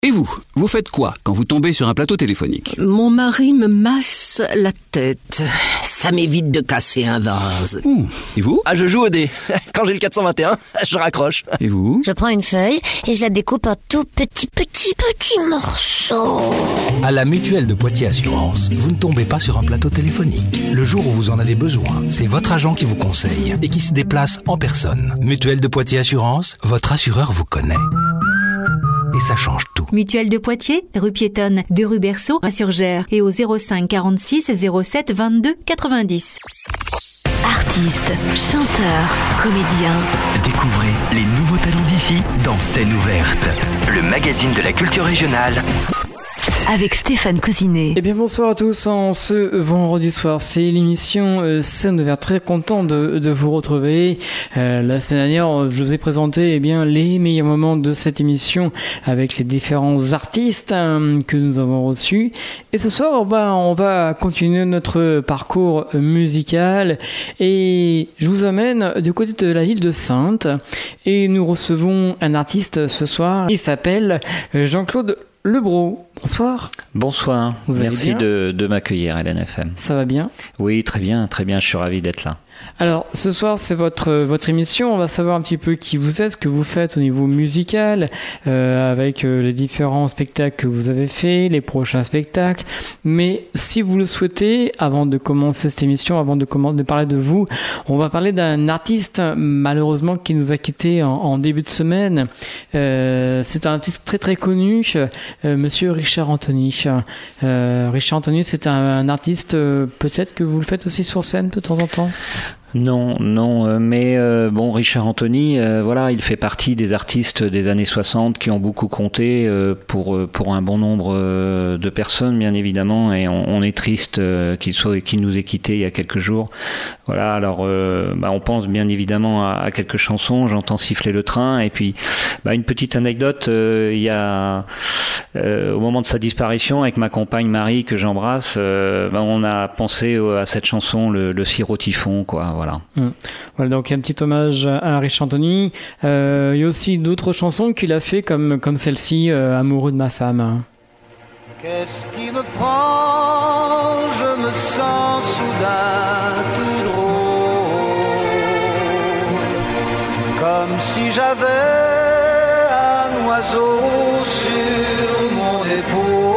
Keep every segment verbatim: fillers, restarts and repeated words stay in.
Et vous, vous faites quoi quand vous tombez sur un plateau téléphonique ? Mon mari me masse la tête. Ça m'évite de casser un vase. Mmh. Et vous ? Ah, je joue au dé. Quand j'ai le quatre cent vingt et un, je raccroche. Et vous ? Je prends une feuille et je la découpe en tout petits, petits, petits morceaux. À la Mutuelle de Poitiers Assurance, vous ne tombez pas sur un plateau téléphonique. Le jour où vous en avez besoin, c'est votre agent qui vous conseille et qui se déplace en personne. Mutuelle de Poitiers Assurance, votre assureur vous connaît. Et ça change tout. Mutuelle de Poitiers, rue piétonne de rue Berceau à Surgères et au zéro cinq quarante-six zéro sept vingt-deux quatre-vingt-dix. Artistes, chanteurs, comédiens. Découvrez les nouveaux talents d'ici dans Scène ouverte, le magazine de la culture régionale. Avec Stéphane Cousinet. Eh bien bonsoir à tous, en ce vendredi soir, c'est l'émission euh, Scène ouverte. Très content de, de vous retrouver. Euh, la semaine dernière, je vous ai présenté eh bien, les meilleurs moments de cette émission avec les différents artistes euh, que nous avons reçus. Et ce soir, bah, on va continuer notre parcours musical et je vous amène du côté de la ville de Saintes et nous recevons un artiste ce soir. Il s'appelle Jean-Claude Lebro. Bonsoir. Bonsoir. Vous Merci de, de m'accueillir à L N F M. Ça va bien ? Oui, très bien, très bien. Je suis ravi d'être là. Alors, ce soir, c'est votre, votre émission. On va savoir un petit peu qui vous êtes, ce que vous faites au niveau musical, euh, avec euh, les différents spectacles que vous avez faits, les prochains spectacles. Mais si vous le souhaitez, avant de commencer cette émission, avant de, comment, de parler de vous, on va parler d'un artiste, malheureusement, qui nous a quittés en, en début de semaine. Euh, c'est un artiste très très connu, euh, Monsieur Richard Anthony. Euh, Richard Anthony, c'est un, un artiste, euh, peut-être que vous le faites aussi sur scène de temps en temps ? Non, non, euh, mais euh, bon, Richard Anthony, euh, voilà, il fait partie des artistes des années soixante qui ont beaucoup compté euh, pour pour un bon nombre euh, de personnes, bien évidemment, et on, on est triste euh, qu'il soit qu'il nous ait quittés il y a quelques jours. Voilà, alors euh, bah, on pense bien évidemment à, à quelques chansons. J'entends siffler le train, et puis bah, une petite anecdote. Euh, il y a euh, au moment de sa disparition, avec ma compagne Marie que j'embrasse, euh, bah, on a pensé à cette chanson, le, le sirop typhon, quoi. Voilà. Mmh. Voilà, donc un petit hommage à Richard Anthony. Euh, il y a aussi d'autres chansons qu'il a fait, comme, comme celle-ci, euh, Amoureux de ma femme. Qu'est-ce qui me prend ? Je me sens soudain tout drôle, comme si j'avais un oiseau sur mon épaule.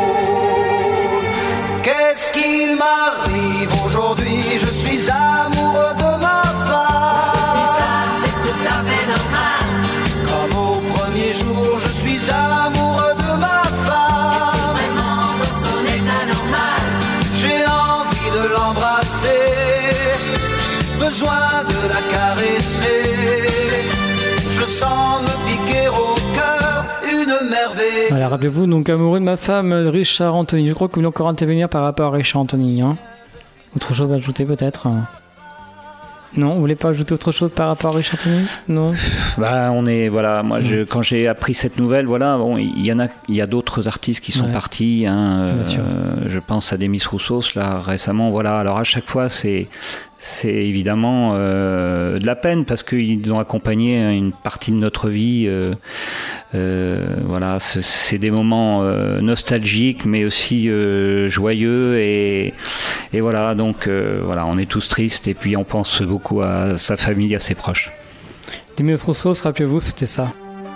Qu'est-ce qu'il m'arrive aujourd'hui ? Je suis amoureux de ma femme. Et ça, c'est tout à fait normal. Comme au premier jour, je suis amoureux de ma femme. Es-tu vraiment dans son état normal ? J'ai envie de l'embrasser, besoin de la caresser. Je sens me piquer au cœur une merveille. Voilà, rappelez-vous, donc Amoureux de ma femme, Richard Anthony. Je crois que vous voulez encore intervenir par rapport à Richard Anthony, hein ? Autre chose à ajouter peut-être ? Non, vous voulez pas ajouter autre chose par rapport à Richard Anthony ? Non. Bah, on est voilà. Moi, je, quand j'ai appris cette nouvelle, voilà, bon, il y en a, il y a d'autres artistes qui sont ouais. partis. Hein, euh, je pense à Demis Roussos là récemment. Voilà. Alors à chaque fois, c'est c'est évidemment euh, de la peine parce qu'ils ont accompagné une partie de notre vie. Euh, euh, voilà, c'est, c'est des moments euh, nostalgiques, mais aussi euh, joyeux et et voilà. Donc euh, voilà, on est tous tristes et puis on pense beaucoup à sa famille, à ses proches. Demis Roussos, rappelez-vous, c'était ça.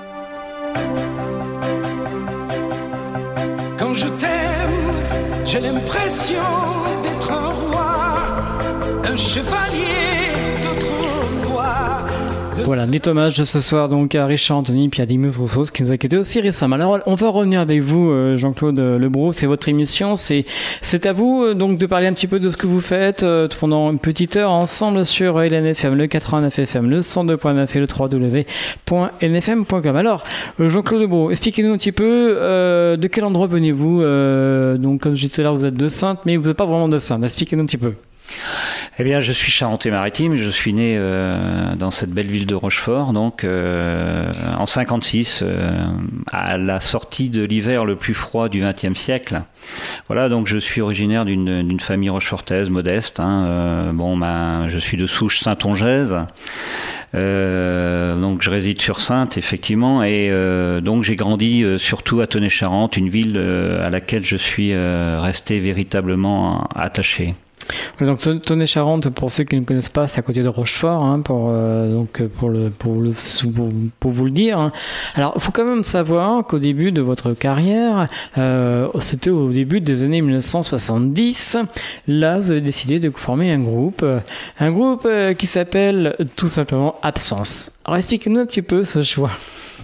Quand je t'aime, j'ai l'impression d'être un roi, un chevalier d'autrefois. Voilà, petit hommage ce soir donc à Richard Anthony et à Demis Roussos qui nous a quittés aussi récemment. Alors on va revenir avec vous, Jean-Claude Lebro, c'est votre émission, c'est, c'est à vous donc de parler un petit peu de ce que vous faites pendant une petite heure ensemble sur L N F M, le quatre-vingt-neuf F M, le cent deux point neuf et le w w w point l n f m point com. Alors Jean-Claude Lebro, expliquez-nous un petit peu euh, de quel endroit venez-vous euh, donc comme je disais tout à l'heure, vous êtes de Saintes, mais vous n'êtes pas vraiment de Saintes, expliquez-nous un petit peu. Eh bien, je suis charentais-maritime. Je suis né euh, dans cette belle ville de Rochefort, donc euh, en cinquante-six, euh, à la sortie de l'hiver le plus froid du vingtième siècle. Voilà, donc je suis originaire d'une, d'une famille rochefortaise modeste. Hein, euh, bon, ben, je suis de souche saintongeaise. Euh, donc je réside sur Saintes, effectivement, et euh, donc j'ai grandi euh, surtout à Tenay-Charente, une ville euh, à laquelle je suis euh, resté véritablement attaché. Donc Tenay-Charente, pour ceux qui ne connaissent pas, c'est à côté de Rochefort, hein, pour, euh, donc pour, le, pour, le, pour, pour vous le dire. Hein. Alors, il faut quand même savoir qu'au début de votre carrière, euh, c'était au début des années dix-neuf cent soixante-dix, là, vous avez décidé de former un groupe, un groupe euh, qui s'appelle tout simplement Absence. Alors, expliquez-nous un petit peu ce choix.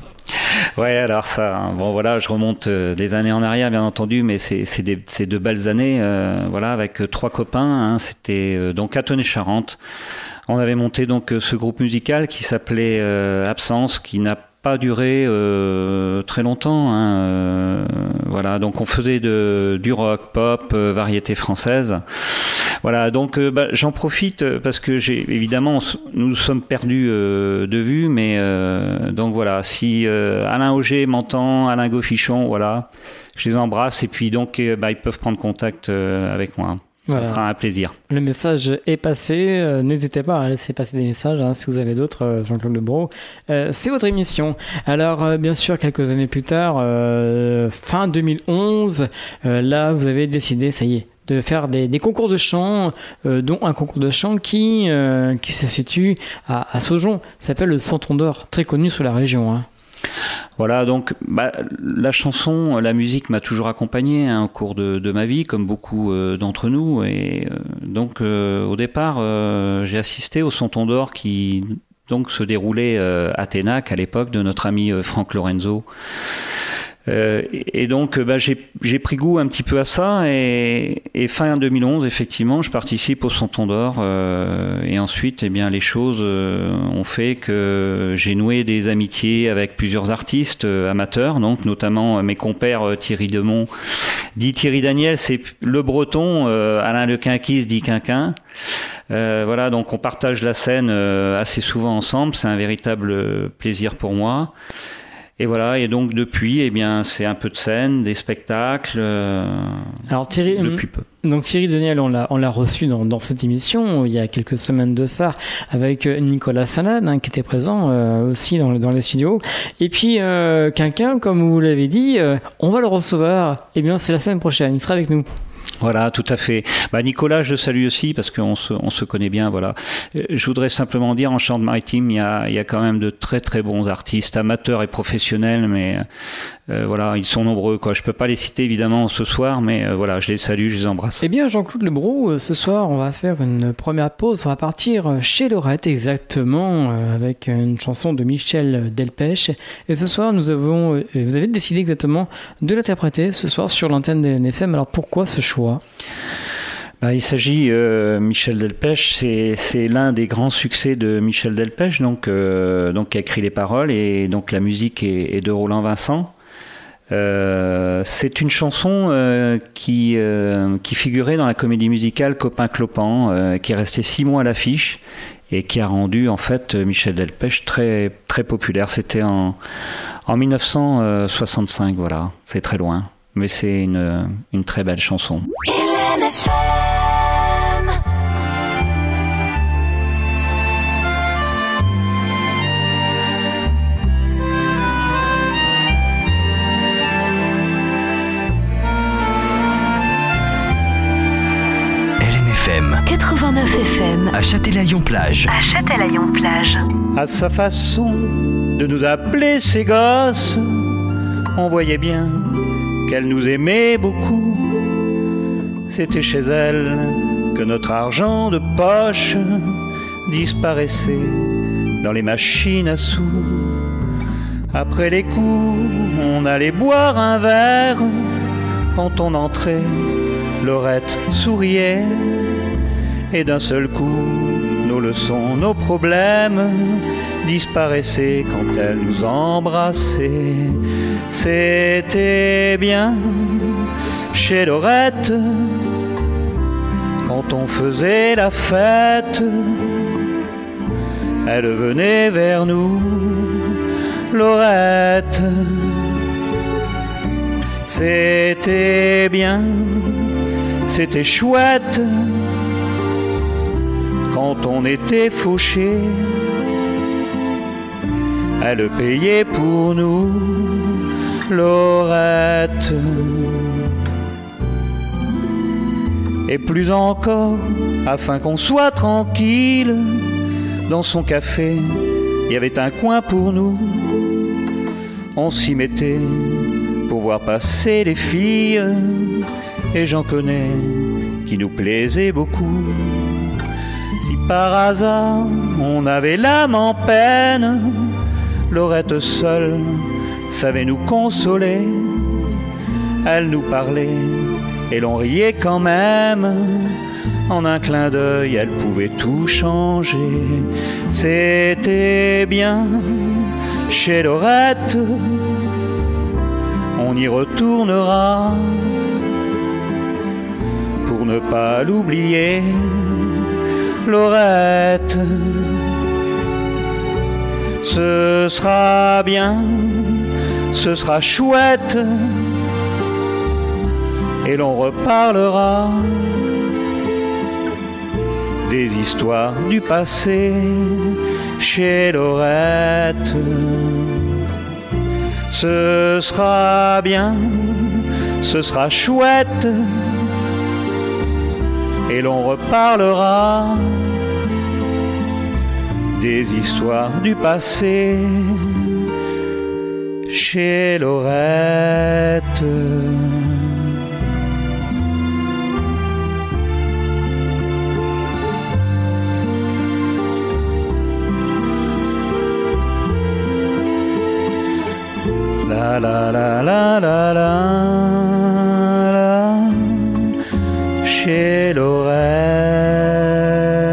Ouais, alors ça, bon voilà, je remonte euh, des années en arrière, bien entendu, mais c'est, c'est, des, c'est de belles années, euh, voilà, avec euh, trois copains, hein, c'était euh, donc à Tenay-Charente. On avait monté donc euh, ce groupe musical qui s'appelait euh, Absence, qui n'a pas duré euh, très longtemps, hein, euh, voilà, donc on faisait de, du rock, pop, euh, variété française. Voilà, donc euh, bah, j'en profite parce que j'ai évidemment nous nous sommes perdus euh, de vue, mais euh, donc voilà, si euh, Alain Auger m'entend, Alain Gaufichon, voilà, je les embrasse et puis donc euh, bah, ils peuvent prendre contact euh, avec moi. Voilà. Ça sera un plaisir. Le message est passé. Euh, n'hésitez pas à laisser passer des messages hein, si vous avez d'autres, euh, Jean-Claude Lebreau. Euh, c'est votre émission. Alors, euh, bien sûr, quelques années plus tard, euh, fin deux mille onze, euh, là, vous avez décidé, ça y est, de faire des, des concours de chant, euh, dont un concours de chant qui, euh, qui se situe à, à Saujon. Ça s'appelle le Santon d'Or, très connu sur la région. Hein. Voilà, donc bah, la chanson, la musique m'a toujours accompagné hein, au cours de, de ma vie, comme beaucoup euh, d'entre nous. Et euh, donc, euh, au départ, euh, j'ai assisté au Santon d'Or qui donc se déroulait euh, à Ténac à l'époque de notre ami euh, Franck Lorenzo. Euh, et donc bah, j'ai, j'ai pris goût un petit peu à ça et, et fin deux mille onze effectivement je participe au Santon d'Or euh, et ensuite eh bien, les choses euh, ont fait que j'ai noué des amitiés avec plusieurs artistes euh, amateurs, donc notamment euh, mes compères euh, Thierry Demont dit Thierry Daniel, c'est le breton, euh, Alain Le Quinquis dit Quinquin. Euh, voilà, donc on partage la scène euh, assez souvent ensemble, c'est un véritable plaisir pour moi. Et voilà, et donc depuis, eh bien, c'est un peu de scène, des spectacles. Euh, Alors Thierry, depuis peu. Donc Thierry Daniel, on l'a, on l'a reçu dans, dans cette émission il y a quelques semaines de ça, avec Nicolas Salade hein, qui était présent euh, aussi dans, dans les studios. Et puis euh, Quinquin, comme vous l'avez dit, euh, on va le recevoir. Eh bien, c'est la semaine prochaine. Il sera avec nous. Voilà, tout à fait. Bah, Nicolas, je le salue aussi parce qu'on se, on se connaît bien. Voilà. Je voudrais simplement dire, en Charente-Maritime, il y a, il y a quand même de très très bons artistes, amateurs et professionnels, mais euh, voilà, ils sont nombreux. Quoi. Je peux pas les citer évidemment ce soir, mais euh, voilà, je les salue, je les embrasse. Eh bien, Jean-Claude Lebreau, ce soir, on va faire une première pause. On va partir chez Lorette, exactement, avec une chanson de Michel Delpech. Et ce soir, nous avons, vous avez décidé exactement de l'interpréter ce soir sur l'antenne de L N F M. Alors pourquoi ce choix ? Bah, il s'agit, euh, Michel Delpech, c'est, c'est l'un des grands succès de Michel Delpech, donc, euh, donc qui a écrit les paroles, et donc la musique est, est de Roland Vincent. Euh, c'est une chanson euh, qui, euh, qui figurait dans la comédie musicale Copain Clopin, euh, qui est restée six mois à l'affiche et qui a rendu en fait Michel Delpech très, très populaire. C'était en, en dix-neuf cent soixante-cinq, voilà, c'est très loin. Mais c'est une, une très belle chanson. L N F M. L N F M quatre-vingt-neuf F M à Châtelaillon-Plage. À Châtelaillon-Plage. À sa façon de nous appeler ses gosses, on voyait bien qu'elle nous aimait beaucoup. C'était chez elle que notre argent de poche disparaissait dans les machines à sous. Après les coups, on allait boire un verre. Quand on entrait, Laurette souriait. Et d'un seul coup, nos leçons, nos problèmes disparaissaient quand elle nous embrassait. C'était bien chez Laurette quand on faisait la fête. Elle venait vers nous, Laurette. C'était bien, c'était chouette quand on était fauchés. elle payait pour nous, Laurette. Et plus encore, afin qu'on soit tranquille, dans son café, il y avait un coin pour nous. On s'y mettait pour voir passer les filles, et j'en connais qui nous plaisaient beaucoup. Si par hasard on avait l'âme en peine, Laurette seule savait nous consoler. Elle nous parlait et l'on riait quand même. En un clin d'œil, elle pouvait tout changer. C'était bien chez Laurette, on y retournera pour ne pas l'oublier, Laurette. Ce sera bien, ce sera chouette, et l'on reparlera des histoires du passé chez Laurette. Ce sera bien, ce sera chouette, et l'on reparlera des histoires du passé chez Laurette. La la la la la la la chez Laurette.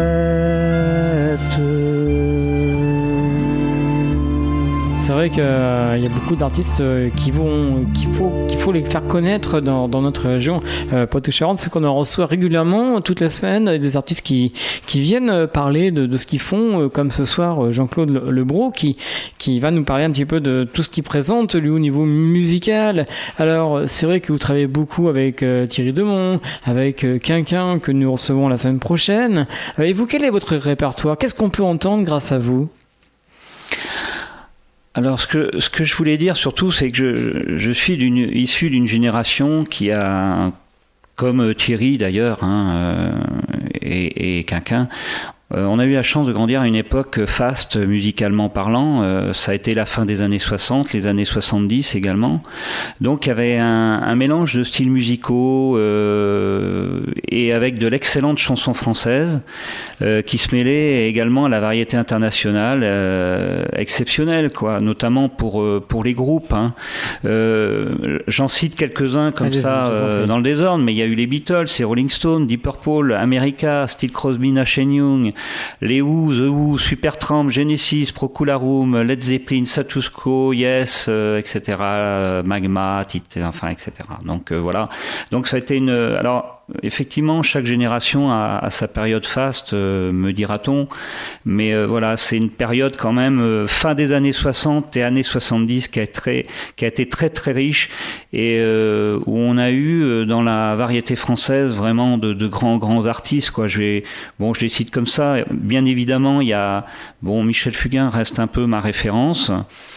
C'est vrai qu'il euh, y a beaucoup d'artistes euh, qui vont, qu'il faut, qu'il faut les faire connaître dans, dans notre région euh, Poitou-Charentes. C'est qu'on en reçoit régulièrement, toutes les semaines, des artistes qui, qui viennent parler de, de ce qu'ils font, euh, comme ce soir Jean-Claude Lebro qui, qui va nous parler un petit peu de tout ce qu'il présente, lui, au niveau musical. Alors, c'est vrai que vous travaillez beaucoup avec euh, Thierry Demont, avec euh, Quinquin, que nous recevons la semaine prochaine. Euh, et vous, quel est votre répertoire ? Qu'est-ce qu'on peut entendre grâce à vous ? Alors, ce que, ce que je voulais dire surtout, c'est que je, je suis d'une, issu d'une génération qui a, comme Thierry d'ailleurs, hein, euh, et, et Quinquin, Euh, on a eu la chance de grandir à une époque faste musicalement parlant. Euh, ça a été la fin des années soixante, les années soixante-dix également. Donc il y avait un, un mélange de styles musicaux euh, et avec de l'excellente chanson française euh, qui se mêlait également à la variété internationale euh, exceptionnelle, quoi, notamment pour, pour les groupes. Hein. Euh, j'en cite quelques-uns comme Allez, ça euh, dans le désordre, mais il y a eu les Beatles, les Rolling Stones, Deep Purple, America, Still Crosby, Nash and Young, les Who, The Who, Supertramp, Genesis, Procolarum, Led Zeppelin, Status Quo, Yes, euh, et cetera, euh, Magma, Tite, enfin, et cetera. Donc euh, voilà. Donc ça a été une. Alors effectivement, chaque génération a, a sa période faste, euh, me dira-t-on. Mais euh, voilà, c'est une période quand même euh, fin des années soixante et années soixante-dix qui a, très, qui a été très très riche et euh, où on a eu euh, dans la variété française vraiment de, de grands grands artistes, quoi. Je vais, bon, je les cite comme ça. Bien évidemment, il y a bon, Michel Fugain reste un peu ma référence.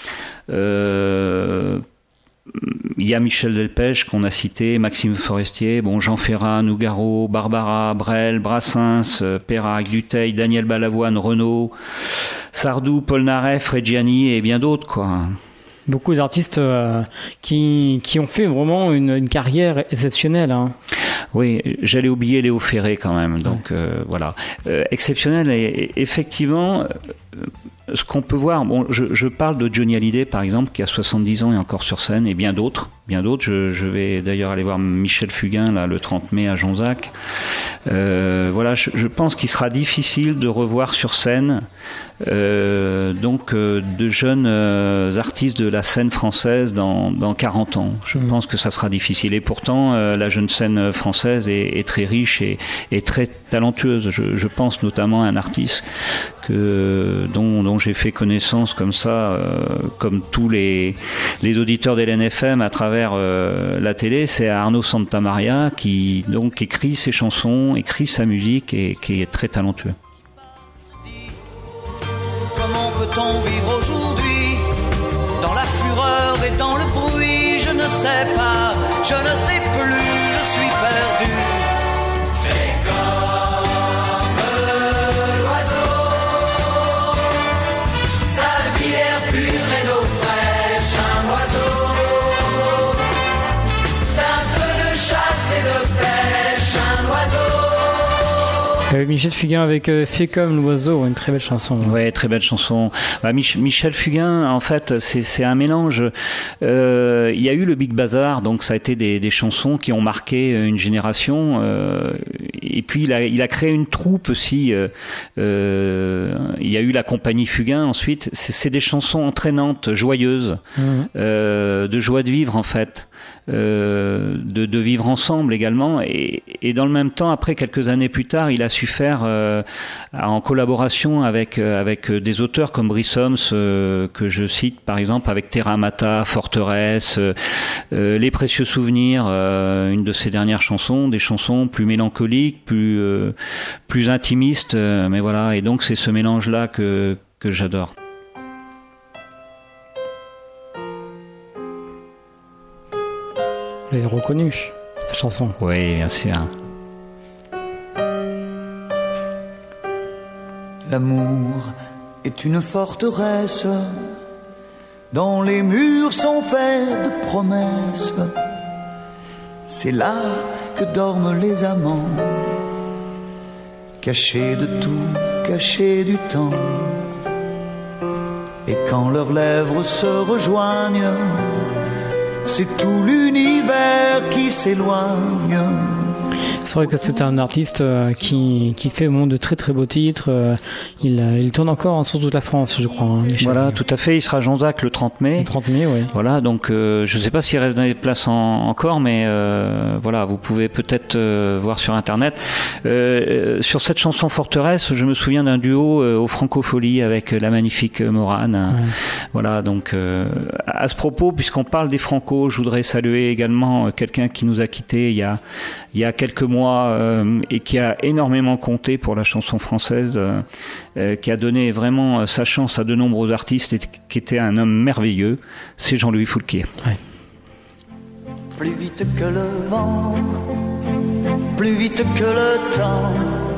Euh, Il y a Michel Delpech qu'on a cité, Maxime Forestier, bon, Jean Ferrat, Nougaro, Barbara, Brel, Brassens, Perrac, Dutheil, Daniel Balavoine, Renaud, Sardou, Paul Naref, Reggiani et bien d'autres, quoi. Beaucoup d'artistes euh, qui, qui ont fait vraiment une, une carrière exceptionnelle. Hein. Oui, j'allais oublier Léo Ferré quand même. Donc ouais. euh, voilà, euh, exceptionnel. Et, et effectivement, euh, ce qu'on peut voir, bon, je, je parle de Johnny Hallyday par exemple, qui a soixante-dix ans et encore sur scène, et bien d'autres. Bien d'autres. Je, je vais d'ailleurs aller voir Michel Fugain là, le trente mai à Jonzac. Euh, voilà, je, je pense qu'il sera difficile de revoir sur scène euh, donc euh, de jeunes euh, artistes de la scène française dans, dans quarante ans. Je mmh. pense que ça sera difficile. Et pourtant, euh, la jeune scène française est, est très riche et, et très talentueuse. Je, je pense notamment à un artiste que, dont, dont j'ai fait connaissance comme ça, euh, comme tous les, les auditeurs d'Hélène F M à travers euh, la télé, c'est Arnaud Santamaria qui donc écrit ses chansons, écrit sa musique et qui est très talentueux. Comment peut-on vivre aujourd'hui ? sais pas, je ne sais plus, je suis perdu. Fais comme l'oiseau, sa vie l'air pur et d'eau fraîche, un oiseau d'un peu de chasse et de pêche, un oiseau. Euh, Michel Fugain avec euh, Fait comme l'oiseau, une très belle chanson. Ouais, très belle chanson. Bah, Mich- Michel Fugain, en fait, c'est, c'est un mélange. Euh, il y a eu le Big Bazar, donc ça a été des, des chansons qui ont marqué une génération. Euh, et puis il a, il a créé une troupe aussi. Euh, euh, il y a eu la compagnie Fugain ensuite. C'est, c'est des chansons entraînantes, joyeuses, mmh. euh, de joie de vivre en fait. Euh, de, de vivre ensemble également et, et dans le même temps après quelques années plus tard il a su faire euh, en collaboration avec, euh, avec des auteurs comme Brice Homs euh, que je cite par exemple avec Terra Mata, Forteresse, euh, euh, Les Précieux Souvenirs, euh, une de ses dernières chansons, des chansons plus mélancoliques, plus, euh, plus intimistes, euh, mais voilà, et donc c'est ce mélange là que, que j'adore. Vous l'avez reconnu, la chanson. Oui, bien sûr. L'amour est une forteresse dont les murs sont faits de promesses. C'est là que dorment les amants, cachés de tout, cachés du temps. Et quand leurs lèvres se rejoignent, c'est tout l'univers qui s'éloigne. C'est vrai que c'est un artiste euh, qui, qui fait bon, de très très beaux titres. Euh, il, euh, il tourne encore en sur toute la France, je crois. Hein, Michel. Voilà, tout à fait. Il sera à Jean-Jacques le trente mai. Le trente mai, oui. Voilà, donc euh, je ne sais pas s'il reste dans les places en, encore, mais euh, voilà, vous pouvez peut-être euh, voir sur Internet. Euh, sur cette chanson Forteresse, je me souviens d'un duo euh, au Francofolie avec la magnifique Morane. Ouais. Voilà, donc euh, à ce propos, puisqu'on parle des Franco, je voudrais saluer également quelqu'un qui nous a quittés il y a, il y a quelques mois euh, et qui a énormément compté pour la chanson française, euh, euh, qui a donné vraiment sa chance à de nombreux artistes et qui était un homme merveilleux, c'est Jean-Louis Foulquier. Ouais. Plus vite que le vent, plus vite que le temps,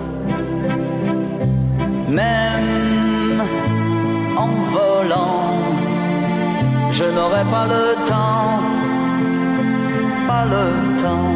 même en volant, je n'aurai pas le temps, pas le temps.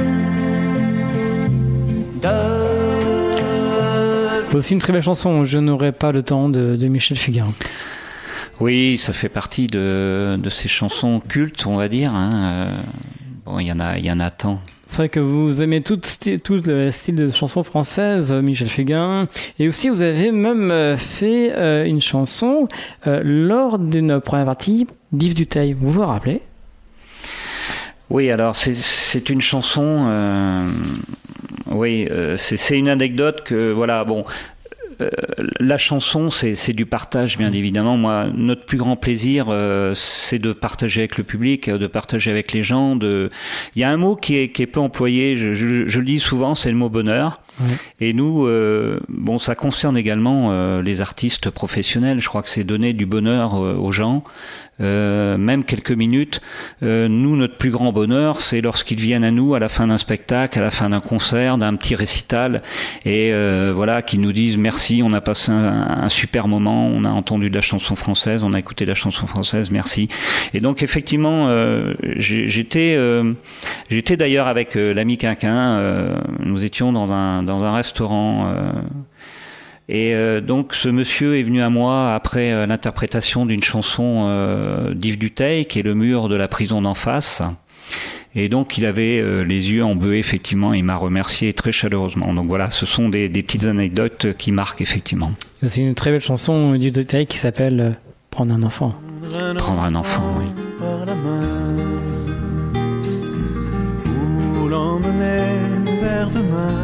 C'est aussi une très belle chanson, Je n'aurai pas le temps de, de Michel Fugain. Oui, ça fait partie de, de ces chansons cultes, on va dire. Hein. Bon, il y en a, il y en a tant. C'est vrai que vous aimez tout, sti- tout le style de chanson française, Michel Fugain. Et aussi, vous avez même fait euh, une chanson euh, lors d'une première partie d'Yves Duteil. Vous vous rappelez ? Oui, alors c'est, c'est une chanson... Euh, oui, euh, c'est, c'est une anecdote que, voilà, bon... Euh, la chanson, c'est, c'est du partage, bien évidemment. Moi, notre plus grand plaisir, euh, c'est de partager avec le public, de partager avec les gens. De... Il y a un mot qui est, qui est peu employé, je, je, je le dis souvent, c'est le mot bonheur. Ouais. Et nous, euh, bon, ça concerne également euh, les artistes professionnels. Je crois que c'est donner du bonheur euh, aux gens. Euh, même quelques minutes. Euh, nous, notre plus grand bonheur, c'est lorsqu'ils viennent à nous à la fin d'un spectacle, à la fin d'un concert, d'un petit récital, et euh, voilà, qu'ils nous disent merci, on a passé un, un super moment, on a entendu de la chanson française, on a écouté de la chanson française, merci. Et donc effectivement, euh, j'étais, euh, j'étais d'ailleurs avec euh, l'ami Quinquin, euh, nous étions dans un dans un restaurant. Euh, Et euh, donc ce monsieur est venu à moi après euh, l'interprétation d'une chanson euh, d'Yves Duteil, qui est Le mur de la prison d'en face. Et donc il avait euh, les yeux embués, effectivement, et il m'a remercié très chaleureusement. Donc voilà, ce sont des, des petites anecdotes qui marquent, effectivement. C'est une très belle chanson d'Yves Duteil qui s'appelle « Prendre un enfant ». Prendre un enfant, oui. Par la main, pour l'emmener vers demain,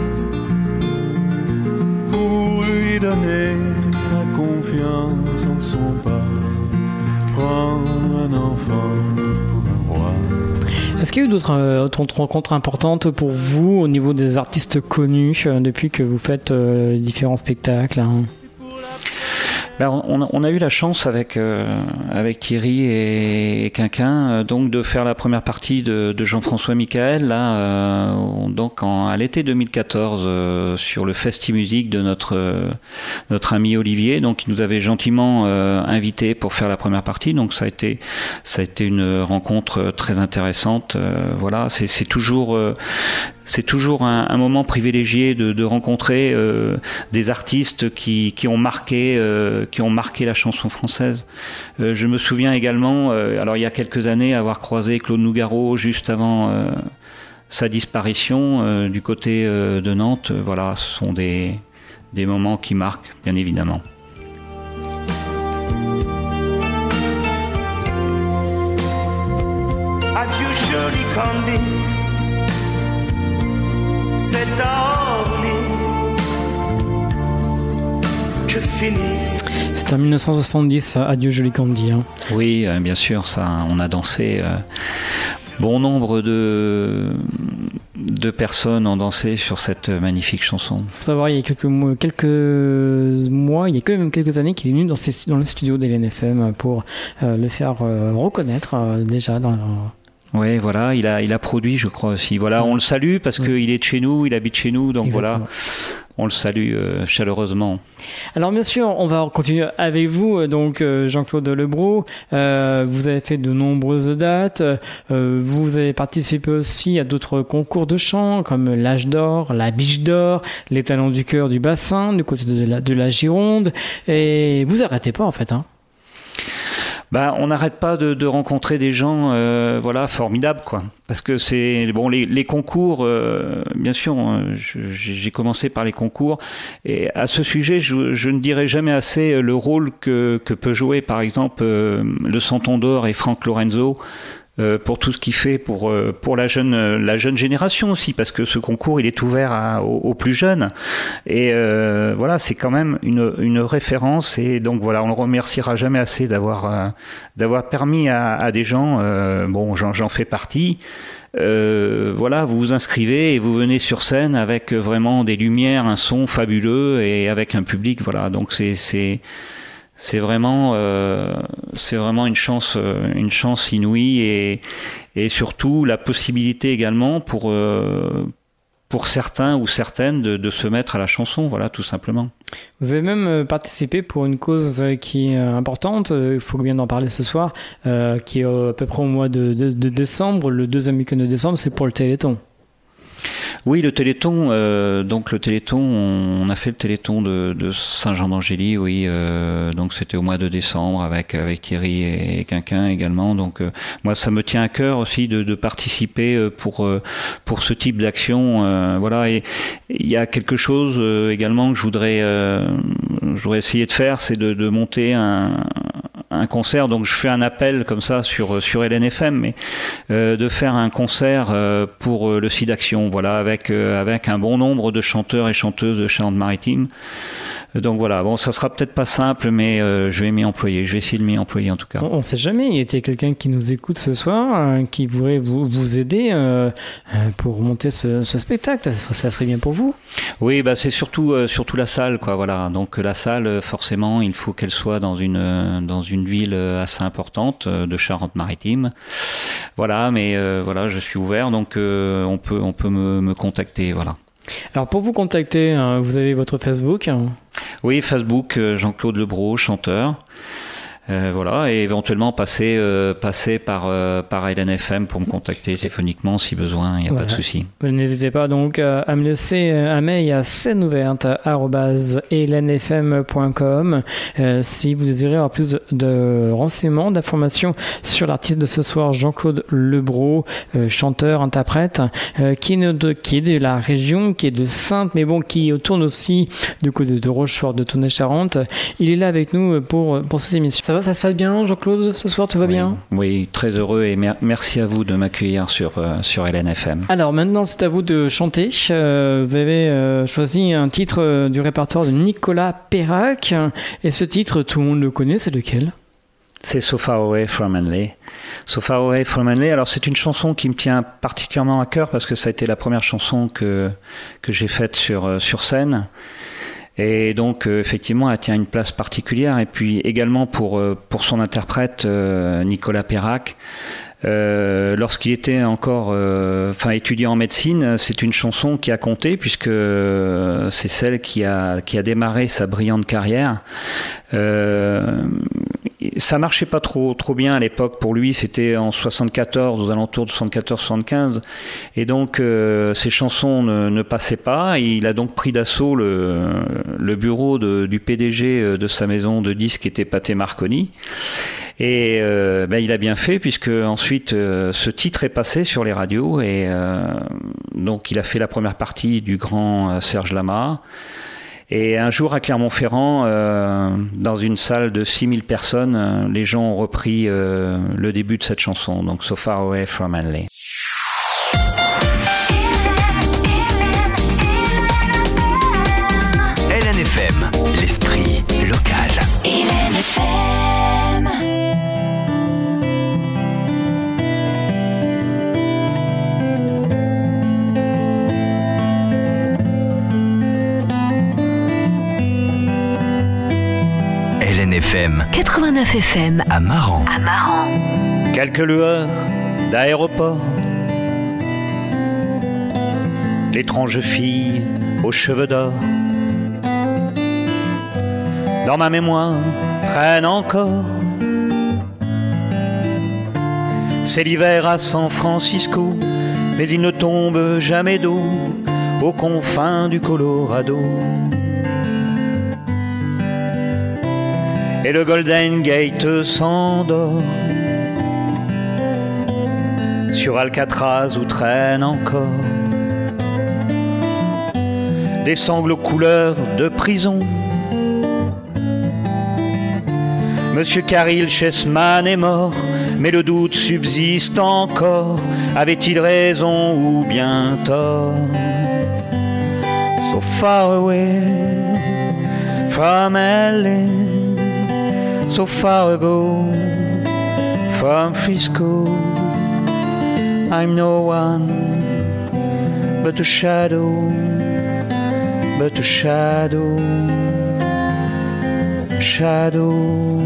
pour lui donner la confiance en son pas, prendre un enfant pour un roi. Est-ce qu'il y a eu d'autres, euh, d'autres rencontres importantes pour vous au niveau des artistes connus euh, depuis que vous faites euh, différents spectacles hein ? Ben, on, on a eu la chance avec, euh, avec Thierry et, et Quinquin euh, donc de faire la première partie de, de Jean-François Michael là, euh, donc en, à l'été deux mille quatorze euh, sur le Festi-Musique de notre, euh, notre ami Olivier. Donc il nous avait gentiment euh, invités pour faire la première partie. Donc ça a été, ça a été une rencontre très intéressante. Euh, voilà, c'est, c'est toujours... Euh, C'est toujours un, un moment privilégié de, de rencontrer euh, des artistes qui, qui ont marqué, euh, qui ont marqué la chanson française. Euh, je me souviens également, euh, alors il y a quelques années, avoir croisé Claude Nougaro juste avant euh, sa disparition euh, du côté euh, de Nantes. Voilà, ce sont des, des moments qui marquent, bien évidemment. Adieu joli Candy. C'est à Orly que finisse. C'est en dix-neuf cent soixante-dix, Adieu Joli Candy. Hein. Oui, euh, bien sûr, ça, on a dansé. Euh, bon nombre de, de personnes ont dansé sur cette magnifique chanson. Il faut savoir, il y a quelques mois, quelques mois, il y a quand même quelques années qu'il est venu dans, ces, dans le studio d'Hélène F M pour euh, le faire euh, reconnaître euh, déjà dans la... Oui, voilà, il a, il a produit, je crois aussi. Voilà, on le salue parce oui. qu'il est de chez nous, il habite chez nous, donc Exactement. Voilà, on le salue euh, chaleureusement. Alors bien sûr, on va continuer avec vous, donc Jean-Claude Lebroux. Euh, vous avez fait de nombreuses dates. Euh, vous avez participé aussi à d'autres concours de chant comme l'Âge d'Or, la Biche d'Or, les Talents du Cœur du Bassin, du côté de la, de la Gironde. Et vous arrêtez pas en fait, hein. Bah, on n'arrête pas de, de rencontrer des gens, euh, voilà, formidables, quoi. Parce que c'est bon, les, les concours, euh, bien sûr, je, j'ai commencé par les concours, et à ce sujet, je, je ne dirai jamais assez le rôle que, que peut jouer, par exemple, euh, le Santon d'Or et Franck Lorenzo. Euh, pour tout ce qu'il fait pour euh, pour la jeune euh, la jeune génération aussi, parce que ce concours il est ouvert à, aux, aux plus jeunes, et euh, voilà, c'est quand même une une référence, et donc voilà, on le remerciera jamais assez d'avoir euh, d'avoir permis à, à des gens, euh, bon j'en, j'en fais partie, euh, voilà, vous vous inscrivez et vous venez sur scène avec vraiment des lumières, un son fabuleux et avec un public, voilà, donc c'est c'est C'est vraiment, euh, c'est vraiment une chance, une chance inouïe, et, et surtout la possibilité également pour, euh, pour certains ou certaines de, de se mettre à la chanson, voilà, tout simplement. Vous avez même participé pour une cause qui est importante, il faut bien en parler ce soir, euh, qui est à peu près au mois de, de, de décembre, le deuxième week-end de décembre, c'est pour le Téléthon. Oui, le Téléthon, euh, donc le Téléthon, on a fait le Téléthon de, de Saint-Jean-d'Angély, oui, euh, donc c'était au mois de décembre avec, avec Thierry et Quinquin également, donc euh, moi ça me tient à cœur aussi de, de participer pour, pour ce type d'action, euh, voilà, et il y a quelque chose euh, également que je voudrais, euh, je voudrais essayer de faire, c'est de, de monter un... un concert, donc je fais un appel comme ça sur, sur Hélène F M, mais euh, de faire un concert euh, pour euh, le SIDAction, voilà, avec, euh, avec un bon nombre de chanteurs et chanteuses de Charente-Maritime. Donc voilà, bon, ça sera peut-être pas simple, mais euh, je vais m'y employer, je vais essayer de m'y employer en tout cas. On ne sait jamais, il y a quelqu'un qui nous écoute ce soir, euh, qui voudrait vous, vous aider euh, pour monter ce, ce spectacle, ça, ça serait bien pour vous. Oui, bah c'est surtout, euh, surtout la salle, quoi, voilà. Donc la salle, forcément, il faut qu'elle soit dans une, euh, dans une ville assez importante euh, de Charente-Maritime. Voilà, mais euh, voilà, je suis ouvert, donc euh, on peut, on peut me, me contacter, voilà. Alors pour vous contacter, hein, vous avez votre Facebook. Oui, Facebook, Jean-Claude Lebroux, chanteur. Euh, voilà, et éventuellement passer, euh, passer par, euh, par Hélène F M pour me contacter téléphoniquement si besoin, il n'y a voilà. Pas de souci. N'hésitez pas donc à me laisser un mail à scène ouverte arobase hélène f m point com euh, si vous désirez avoir plus de, de renseignements, d'informations sur l'artiste de ce soir, Jean-Claude Lebroux, euh, chanteur, interprète, euh, qui, est de, qui est de la région, qui est de Saintes, mais bon, qui tourne aussi du coup de, de Rochefort, de Tonnet-Charente. Il est là avec nous pour, pour cette émission. Ça va, ça se passe bien, Jean-Claude, ce soir, tout va oui, bien? Oui, très heureux, et mer- merci à vous de m'accueillir sur, euh, sur Hélène F M. Alors maintenant, c'est à vous de chanter. Euh, vous avez euh, choisi un titre euh, du répertoire de Nicolas Perrac, et ce titre, tout le monde le connaît, c'est lequel? C'est So Far Away From Henley. So Far Away From Henley, alors c'est une chanson qui me tient particulièrement à cœur parce que ça a été la première chanson que, que j'ai faite sur, sur scène. Et donc, euh, effectivement, elle tient une place particulière. Et puis également pour, euh, pour son interprète, euh, Nicolas Perrac. Euh, lorsqu'il était encore euh, enfin, étudiant en médecine, c'est une chanson qui a compté, puisque euh, c'est celle qui a, qui a démarré sa brillante carrière. Euh, ça marchait pas trop, trop bien à l'époque pour lui, c'était en soixante-quatorze, aux alentours de soixante-quatorze soixante-quinze, et donc euh, ces chansons ne, ne passaient pas. Il a donc pris d'assaut le, le bureau de, du P D G de sa maison de disques, qui était Pathé Marconi. Et euh, ben, il a bien fait, puisque ensuite euh, ce titre est passé sur les radios, et euh, donc il a fait la première partie du grand euh, Serge Lama. Et un jour à Clermont-Ferrand, euh, dans une salle de six mille personnes, euh, les gens ont repris euh, le début de cette chanson, donc So Far Away From L A. L N F M, l'esprit local. L N F M. L N F M quatre-vingt-neuf F M à Maran. À Maran. Quelques lueurs d'aéroport, l'étrange fille aux cheveux d'or, dans ma mémoire traîne encore. C'est l'hiver à San Francisco, mais il ne tombe jamais d'eau aux confins du Colorado. Et le Golden Gate s'endort sur Alcatraz où traînent encore des sanglots couleur de prison. Monsieur Caril Chessman est mort, mais le doute subsiste encore. Avait-il raison ou bien tort? So far away from L A, so far ago from Frisco, I'm no one but a shadow, but a shadow, shadow.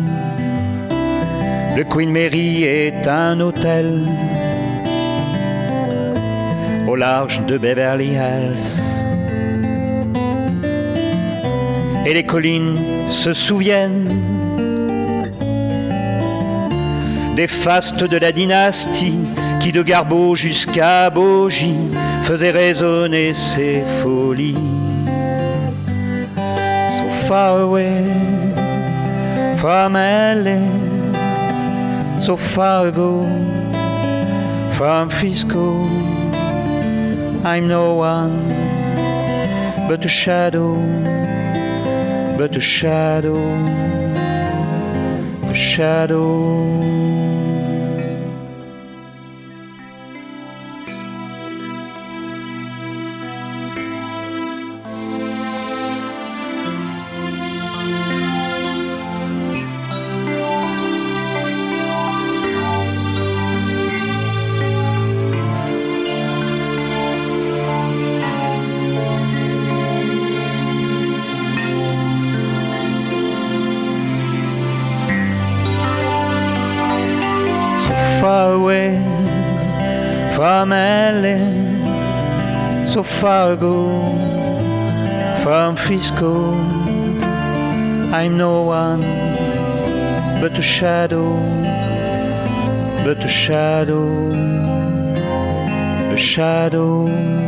Le Queen Mary est un hôtel au large de Beverly Hills, et les collines se souviennent des fastes de la dynastie qui de Garbeau jusqu'à Bogie faisait résonner ses folies. So far away from L A, so far ago from Frisco, I'm no one but a shadow, but a shadow, a shadow. Far away from L A, so far ago from Frisco, I'm no one but a shadow, but a shadow, a shadow.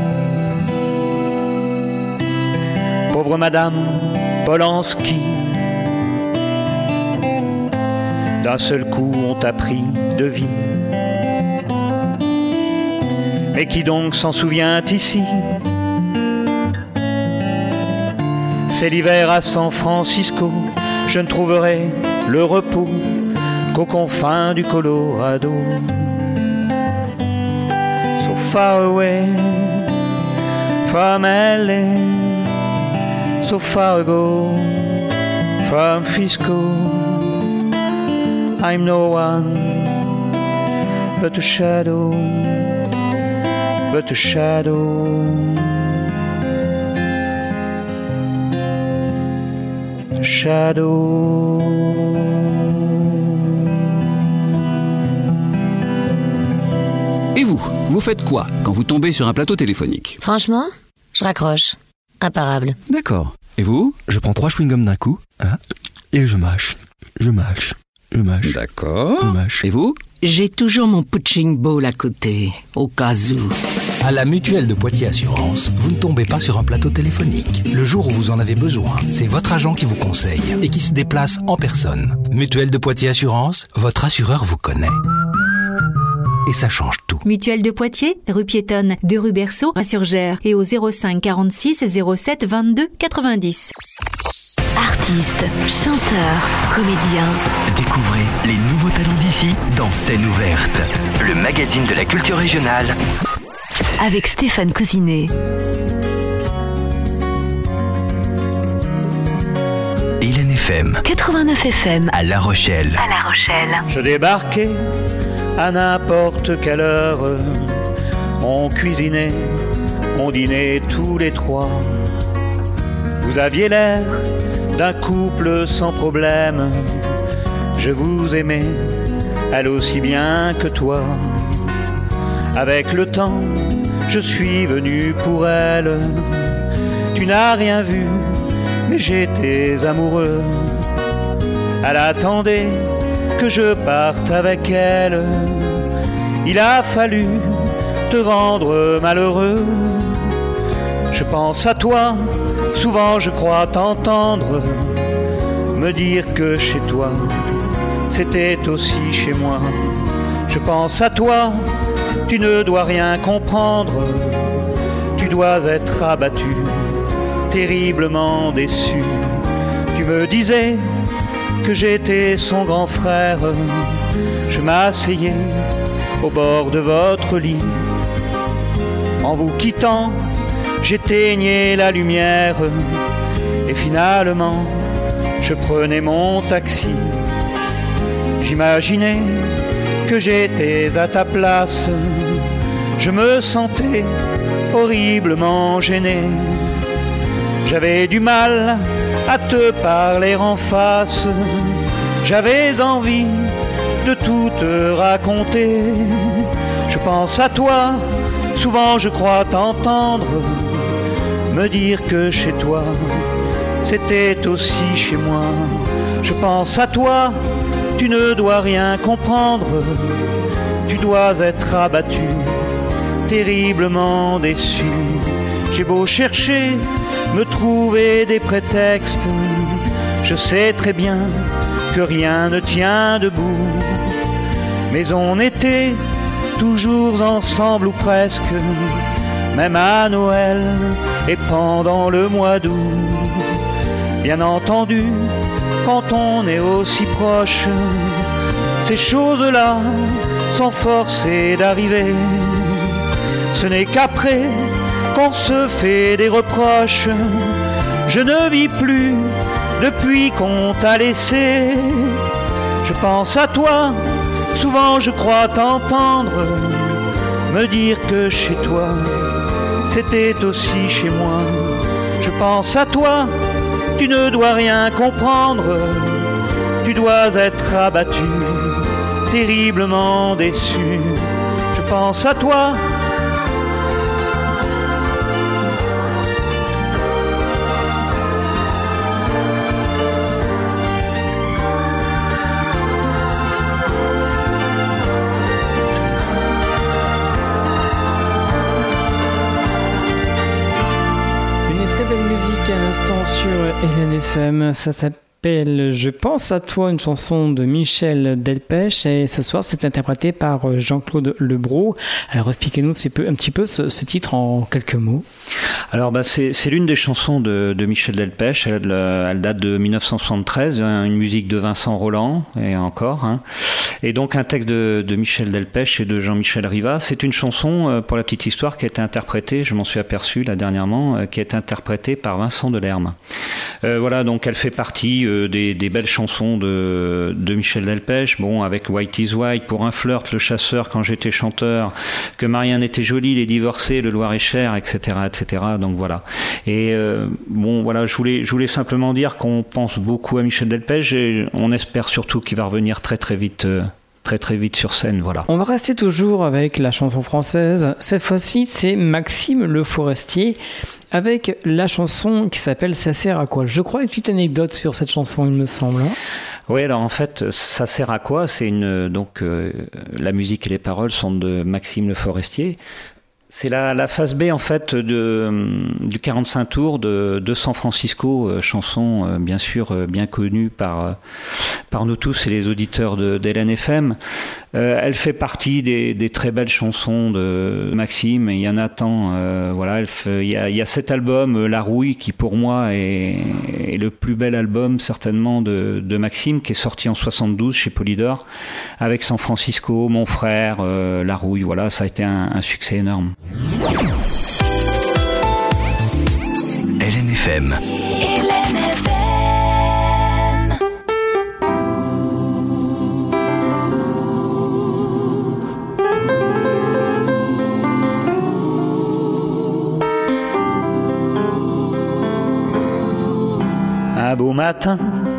Pauvre Madame Polanski, d'un seul coup on t'a pris de vie. Mais qui donc s'en souvient ici? C'est l'hiver à San Francisco, je ne trouverai le repos qu'aux confins du Colorado. So far away from L A, so far ago from Frisco, I'm no one but a shadow, but a shadow. shadow. Et vous, vous faites quoi quand vous tombez sur un plateau téléphonique? Franchement, je raccroche. Imparable. D'accord. Et vous? Je prends trois chewing-gums d'un coup, hein, et je mâche, je mâche, je mâche. D'accord. Je mâche. Et vous? J'ai toujours mon punching ball à côté, au cas où. À la Mutuelle de Poitiers Assurance, vous ne tombez pas sur un plateau téléphonique. Le jour où vous en avez besoin, c'est votre agent qui vous conseille et qui se déplace en personne. Mutuelle de Poitiers Assurance, votre assureur vous connaît. Et ça change tout. Mutuelle de Poitiers, rue piétonne de rue Berceau à Surgères et au zéro cinq quarante-six zéro sept vingt-deux quatre-vingt-dix. Artistes, chanteurs, comédiens. Découvrez les nouveaux talents d'ici dans Scène ouverte, le magazine de la culture régionale. Avec Stéphane Cousinet. Hélène F M. quatre-vingt-neuf F M. À La Rochelle. À La Rochelle. Je débarquais à n'importe quelle heure. On cuisinait, on dînait tous les trois. Vous aviez l'air d'un couple sans problème. Je vous aimais, elle aussi bien que toi. Avec le temps, je suis venu pour elle. Tu n'as rien vu, mais j'étais amoureux. Elle attendait que je parte avec elle. Il a fallu te rendre malheureux. Je pense à toi, souvent je crois t'entendre me dire que chez toi, c'était aussi chez moi. Je pense à toi, tu ne dois rien comprendre. Tu dois être abattu, terriblement déçu. Tu me disais que j'étais son grand frère. Je m'asseyais au bord de votre lit. En vous quittant, j'éteignais la lumière. Et finalement, je prenais mon taxi. J'imaginais que j'étais à ta place. Je me sentais horriblement gêné. J'avais du mal à te parler en face. J'avais envie de tout te raconter. Je pense à toi, souvent je crois t'entendre me dire que chez toi, c'était aussi chez moi. Je pense à toi, tu ne dois rien comprendre. Tu dois être abattu, terriblement déçu. J'ai beau chercher, me trouver des prétextes, je sais très bien que rien ne tient debout. Mais on était toujours ensemble ou presque, même à Noël et pendant le mois d'août. Bien entendu, quand on est aussi proche, ces choses-là sont forcées d'arriver. Ce n'est qu'après qu'on se fait des reproches. Je ne vis plus depuis qu'on t'a laissé. Je pense à toi, souvent je crois t'entendre me dire que chez toi, c'était aussi chez moi. Je pense à toi, tu ne dois rien comprendre. Tu dois être abattu, terriblement déçu. Je pense à toi. À l'instant sur Hélène F M, ça s'appelle Je pense à toi, une chanson de Michel Delpech, et ce soir c'est interprété par Jean-Claude Lebroux. Alors expliquez-nous un petit peu, un petit peu ce, ce titre en quelques mots. Alors bah, c'est, c'est l'une des chansons de, de Michel Delpech, elle, elle date de dix-neuf cent soixante-treize, une musique de Vincent Rolland et encore. Hein. Et donc un texte de, de Michel Delpech et de Jean-Michel Riva. C'est une chanson, euh, pour la petite histoire, qui a été interprétée, je m'en suis aperçu là dernièrement, euh, qui a été interprétée par Vincent Delerme. Euh, voilà, donc elle fait partie euh, des, des belles chansons de, de Michel Delpech. Bon, avec White is White, Pour un flirt, Le chasseur, Quand j'étais chanteur, Que Marianne était jolie, Les divorcés, Le Loir-et-Cher, et cetera, et cetera. Donc voilà. Et euh, bon, voilà, je voulais, je voulais simplement dire qu'on pense beaucoup à Michel Delpech et on espère surtout qu'il va revenir très très vite. Euh, très très vite sur scène, voilà. On va rester toujours avec la chanson française. Cette fois-ci, c'est Maxime Le Forestier avec la chanson qui s'appelle Ça sert à quoi ? Je crois une petite anecdote sur cette chanson, il me semble. Oui, alors en fait, Ça sert à quoi ? C'est une donc euh, la musique et les paroles sont de Maxime Le Forestier. C'est la, la phase B en fait de, du quarante-cinq tours de, de San Francisco, euh, chanson euh, bien sûr euh, bien connue par, euh, par nous tous et les auditeurs de, d'Hélène F M. Euh, elle fait partie des, des très belles chansons de Maxime, et il y en a tant. Euh, voilà, elle fait, il, y a, il y a cet album, euh, La Rouille, qui pour moi est, est le plus bel album certainement de, de Maxime, qui est sorti en soixante-douze chez Polydor, avec San Francisco, Mon frère, euh, La Rouille. Voilà, ça a été un, un succès énorme. Hélène F M. Hélène F M. Un beau matin,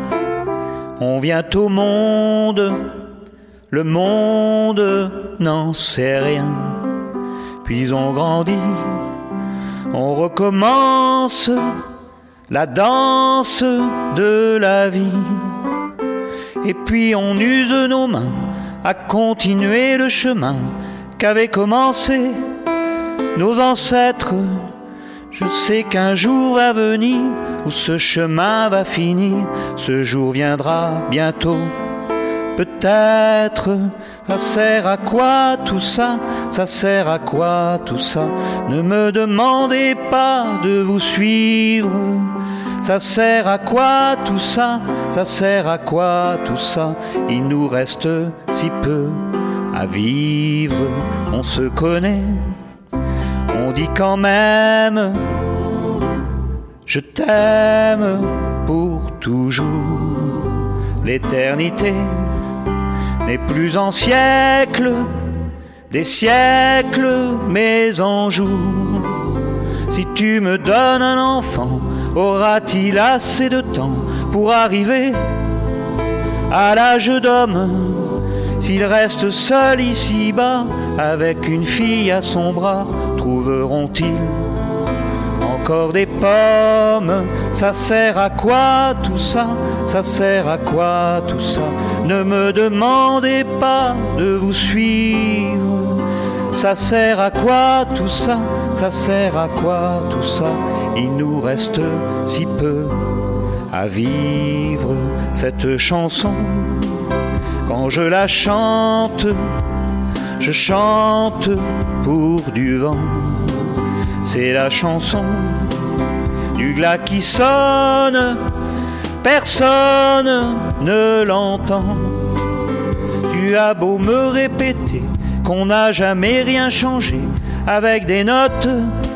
on vient au monde, le monde n'en sait rien. Puis on grandit, on recommence la danse de la vie. Et puis on use nos mains à continuer le chemin qu'avaient commencé nos ancêtres. Je sais qu'un jour va venir où ce chemin va finir. Ce jour viendra bientôt. Peut-être, ça sert à quoi tout ça? Ça sert à quoi tout ça? Ne me demandez pas de vous suivre. Ça sert à quoi tout ça? Ça sert à quoi tout ça? Il nous reste si peu à vivre. On se connaît, on dit quand même je t'aime pour toujours. L'éternité n'est plus en siècles, des siècles, mais en jours. Si tu me donnes un enfant, aura-t-il assez de temps pour arriver à l'âge d'homme? S'il reste seul ici-bas, avec une fille à son bras, trouveront-ils encore des pommes? Ça sert à quoi tout ça? Ça sert à quoi tout ça? Ne me demandez pas de vous suivre. Ça sert à quoi tout ça? Ça sert à quoi tout ça? Il nous reste si peu à vivre. Cette chanson, quand je la chante, je chante pour du vent. C'est la chanson du glas qui sonne, personne ne l'entend. Tu as beau me répéter qu'on n'a jamais rien changé, avec des notes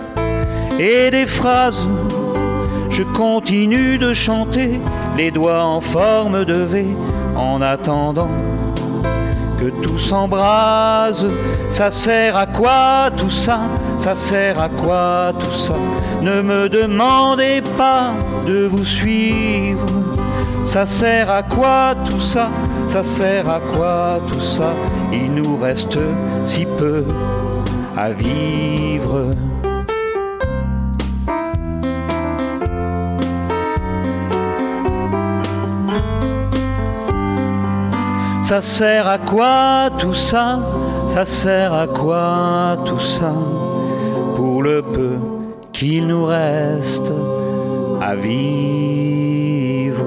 et des phrases, je continue de chanter, les doigts en forme de V, en attendant que tout s'embrase. Ça sert à quoi tout ça? Ça sert à quoi tout ça? Ne me demandez pas de vous suivre. Ça sert à quoi tout ça? Ça sert à quoi tout ça? Il nous reste si peu à vivre. Ça sert à quoi tout ça? Ça sert à quoi tout ça? Pour le peu qu'il nous reste à vivre.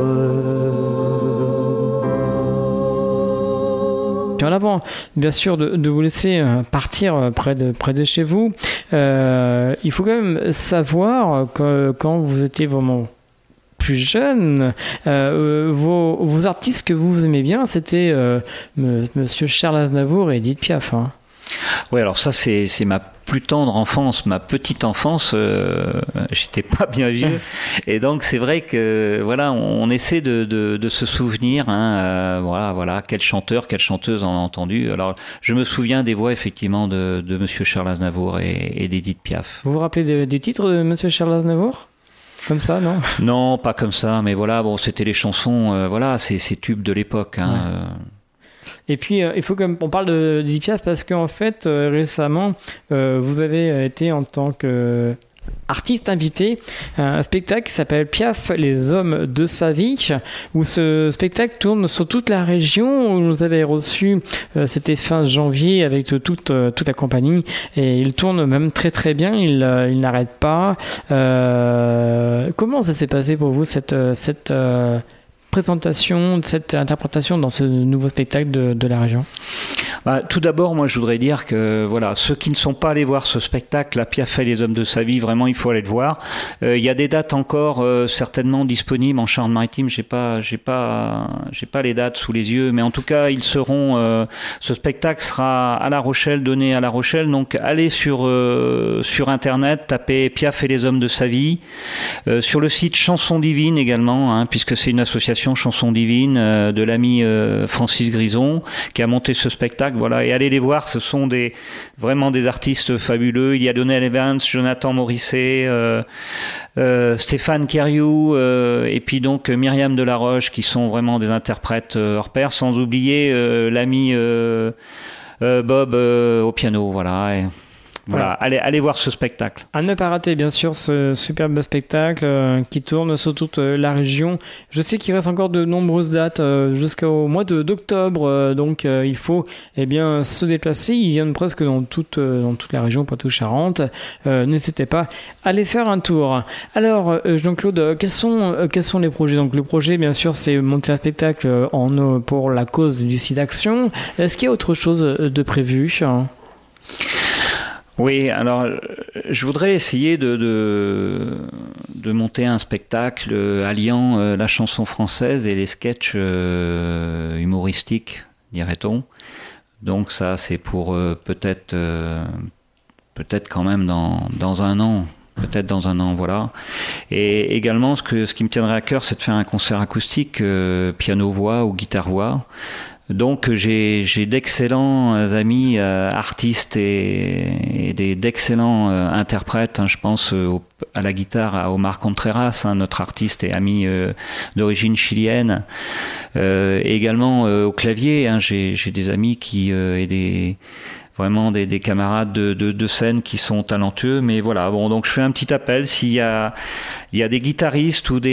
Puis en avant, bien sûr, de, de vous laisser partir près de, près de chez vous, euh, il faut quand même savoir que quand vous étiez vraiment plus jeune. Euh, vos, vos artistes que vous aimez bien, c'était euh, M. Monsieur Charles Aznavour et Edith Piaf. Hein. Oui, alors ça, c'est, c'est ma plus tendre enfance, ma petite enfance. Euh, j'étais pas bien vieux. Et donc, c'est vrai que, voilà, on, on essaie de, de, de se souvenir, hein, euh, voilà, voilà, quel chanteur, quelle chanteuse on a entendu. Alors, je me souviens des voix, effectivement, de, de Monsieur Charles Aznavour et, et d'Edith Piaf. Vous vous rappelez des, des titres de Monsieur Charles Aznavour ? Comme ça, non ? Non, pas comme ça, mais voilà, bon, c'était les chansons, euh, voilà, ces, ces tubes de l'époque, hein. Ouais. Euh, Et puis, euh, il faut qu'on parle de Edith Piaf parce qu'en fait, euh, récemment, euh, vous avez été en tant qu'artiste invité à un spectacle qui s'appelle Piaf, les hommes de sa vie, où ce spectacle tourne sur toute la région, où vous avez reçu, euh, c'était fin janvier avec toute, euh, toute la compagnie, et il tourne même très très bien, il, euh, il n'arrête pas. Euh, comment ça s'est passé pour vous, cette... cette euh, présentation, de cette interprétation dans ce nouveau spectacle de, de la région ? Bah, tout d'abord, moi, je voudrais dire que voilà, ceux qui ne sont pas allés voir ce spectacle, la Piaf et les hommes de sa vie, vraiment, il faut aller le voir. Euh, il y a des dates encore euh, certainement disponibles en Charente-Maritime. J'ai pas, j'ai pas, j'ai pas les dates sous les yeux, mais en tout cas, ils seront. Euh, ce spectacle sera à La Rochelle, donné à La Rochelle. Donc, allez sur euh, sur internet, tapez Piaf et les hommes de sa vie. Euh, sur le site Chanson Divine également, hein, puisque c'est une association Chanson Divine euh, de l'ami euh, Francis Grison qui a monté ce spectacle. Voilà, et allez les voir, ce sont des, vraiment des artistes fabuleux. Il y a Donnell Evans, Jonathan Morisset, euh, euh, Stéphane Queriou, euh, et puis donc Myriam Delaroche, qui sont vraiment des interprètes euh, hors pair, sans oublier euh, l'ami euh, euh, Bob euh, au piano. Voilà. Et, Voilà, voilà. Allez, allez voir ce spectacle. À ne pas rater, bien sûr, ce superbe spectacle euh, qui tourne sur toute euh, la région. Je sais qu'il reste encore de nombreuses dates euh, jusqu'au mois de, d'octobre, euh, donc euh, il faut eh bien, se déplacer. Ils viennent presque dans toute, euh, dans toute la région Poitou-Charentes. Euh, n'hésitez pas à aller faire un tour. Alors, euh, Jean-Claude, quels sont, euh, quels sont les projets ? Donc, le projet, bien sûr, c'est monter un spectacle euh, en, euh, pour la cause du SIDAction. Est-ce qu'il y a autre chose de prévu ? Oui, alors je voudrais essayer de, de, de monter un spectacle alliant euh, la chanson française et les sketchs euh, humoristiques, dirait-on. Donc ça, c'est pour euh, peut-être, euh, peut-être quand même dans, dans un an. Peut-être dans un an, voilà. Et également, ce, que, ce qui me tiendrait à cœur, c'est de faire un concert acoustique, euh, piano-voix ou guitare-voix. Donc j'ai, j'ai d'excellents amis euh, artistes et, et des, d'excellents euh, interprètes. Hein, je pense euh, au, à la guitare à Omar Contreras, hein, notre artiste et ami euh, d'origine chilienne. Euh, et également euh, au clavier, hein, j'ai, j'ai des amis qui euh, et des vraiment des, des camarades de, de, de scène qui sont talentueux, mais voilà, bon, donc je fais un petit appel s'il y a, il y a des guitaristes ou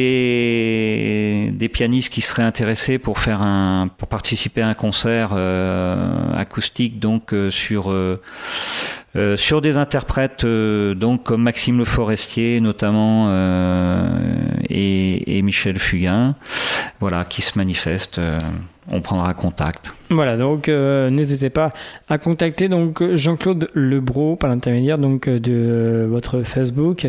des, des pianistes qui seraient intéressés pour faire un, pour participer à un concert euh, acoustique, donc euh, sur euh, euh, sur des interprètes euh, donc comme Maxime Le Forestier notamment euh, et, et Michel Fugain, voilà, qui se manifestent. Euh, on prendra contact. Voilà, donc euh, n'hésitez pas à contacter donc Jean-Claude Lebro par l'intermédiaire donc de votre Facebook,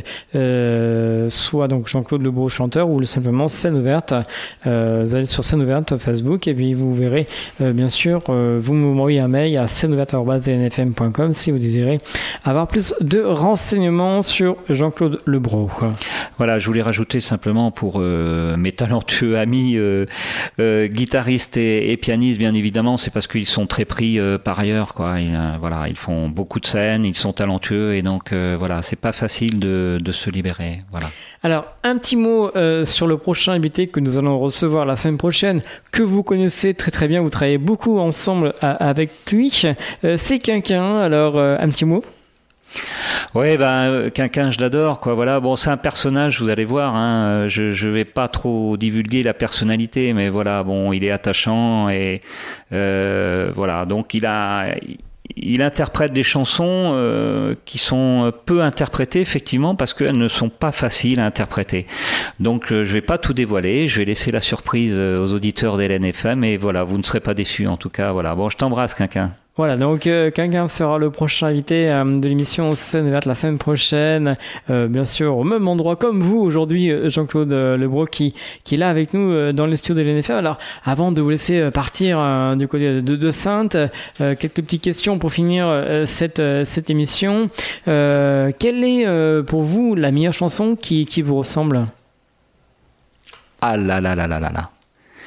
euh, soit donc Jean-Claude Lebro chanteur ou simplement Scène Ouverte. Euh, vous allez sur Scène Ouverte Facebook et puis vous verrez euh, bien sûr, euh, vous m'envoyez un mail à scène ouverte arobase d n f m point com si vous désirez avoir plus de renseignements sur Jean-Claude Lebro. Voilà, je voulais rajouter simplement pour euh, mes talentueux amis euh, euh, guitaristes et, et pianistes, bien évidemment, c'est parce qu'ils sont très pris euh, par ailleurs, quoi. Ils, euh, voilà, ils font beaucoup de scènes, ils sont talentueux et donc euh, voilà, c'est pas facile de, de se libérer. Voilà. Alors, un petit mot euh, sur le prochain invité que nous allons recevoir la semaine prochaine, que vous connaissez très très bien, vous travaillez beaucoup ensemble à, avec lui. Euh, c'est Quinquin, alors euh, un petit mot. Ouais, ben Quinquin, je l'adore, quoi. Voilà, bon, c'est un personnage, vous allez voir. Hein, je je vais pas trop divulguer la personnalité, mais voilà, bon, il est attachant et euh, voilà. Donc il a, il interprète des chansons euh, qui sont peu interprétées effectivement parce qu'elles ne sont pas faciles à interpréter. Donc euh, je vais pas tout dévoiler, je vais laisser la surprise aux auditeurs d'Hélène F M et voilà, vous ne serez pas déçus en tout cas. Voilà, bon, je t'embrasse, Quinquin. Voilà, donc euh, quelqu'un sera le prochain invité euh, de l'émission Scène Verte la semaine prochaine, euh, bien sûr au même endroit comme vous aujourd'hui, Jean-Claude euh, Lebroc qui, qui est là avec nous euh, dans les studios de l'N F M. Alors avant de vous laisser euh, partir euh, du côté de, de Saintes, euh, quelques petites questions pour finir euh, cette, euh, cette émission. Euh, quelle est euh, pour vous la meilleure chanson qui, qui vous ressemble ? Ah là là là là là là.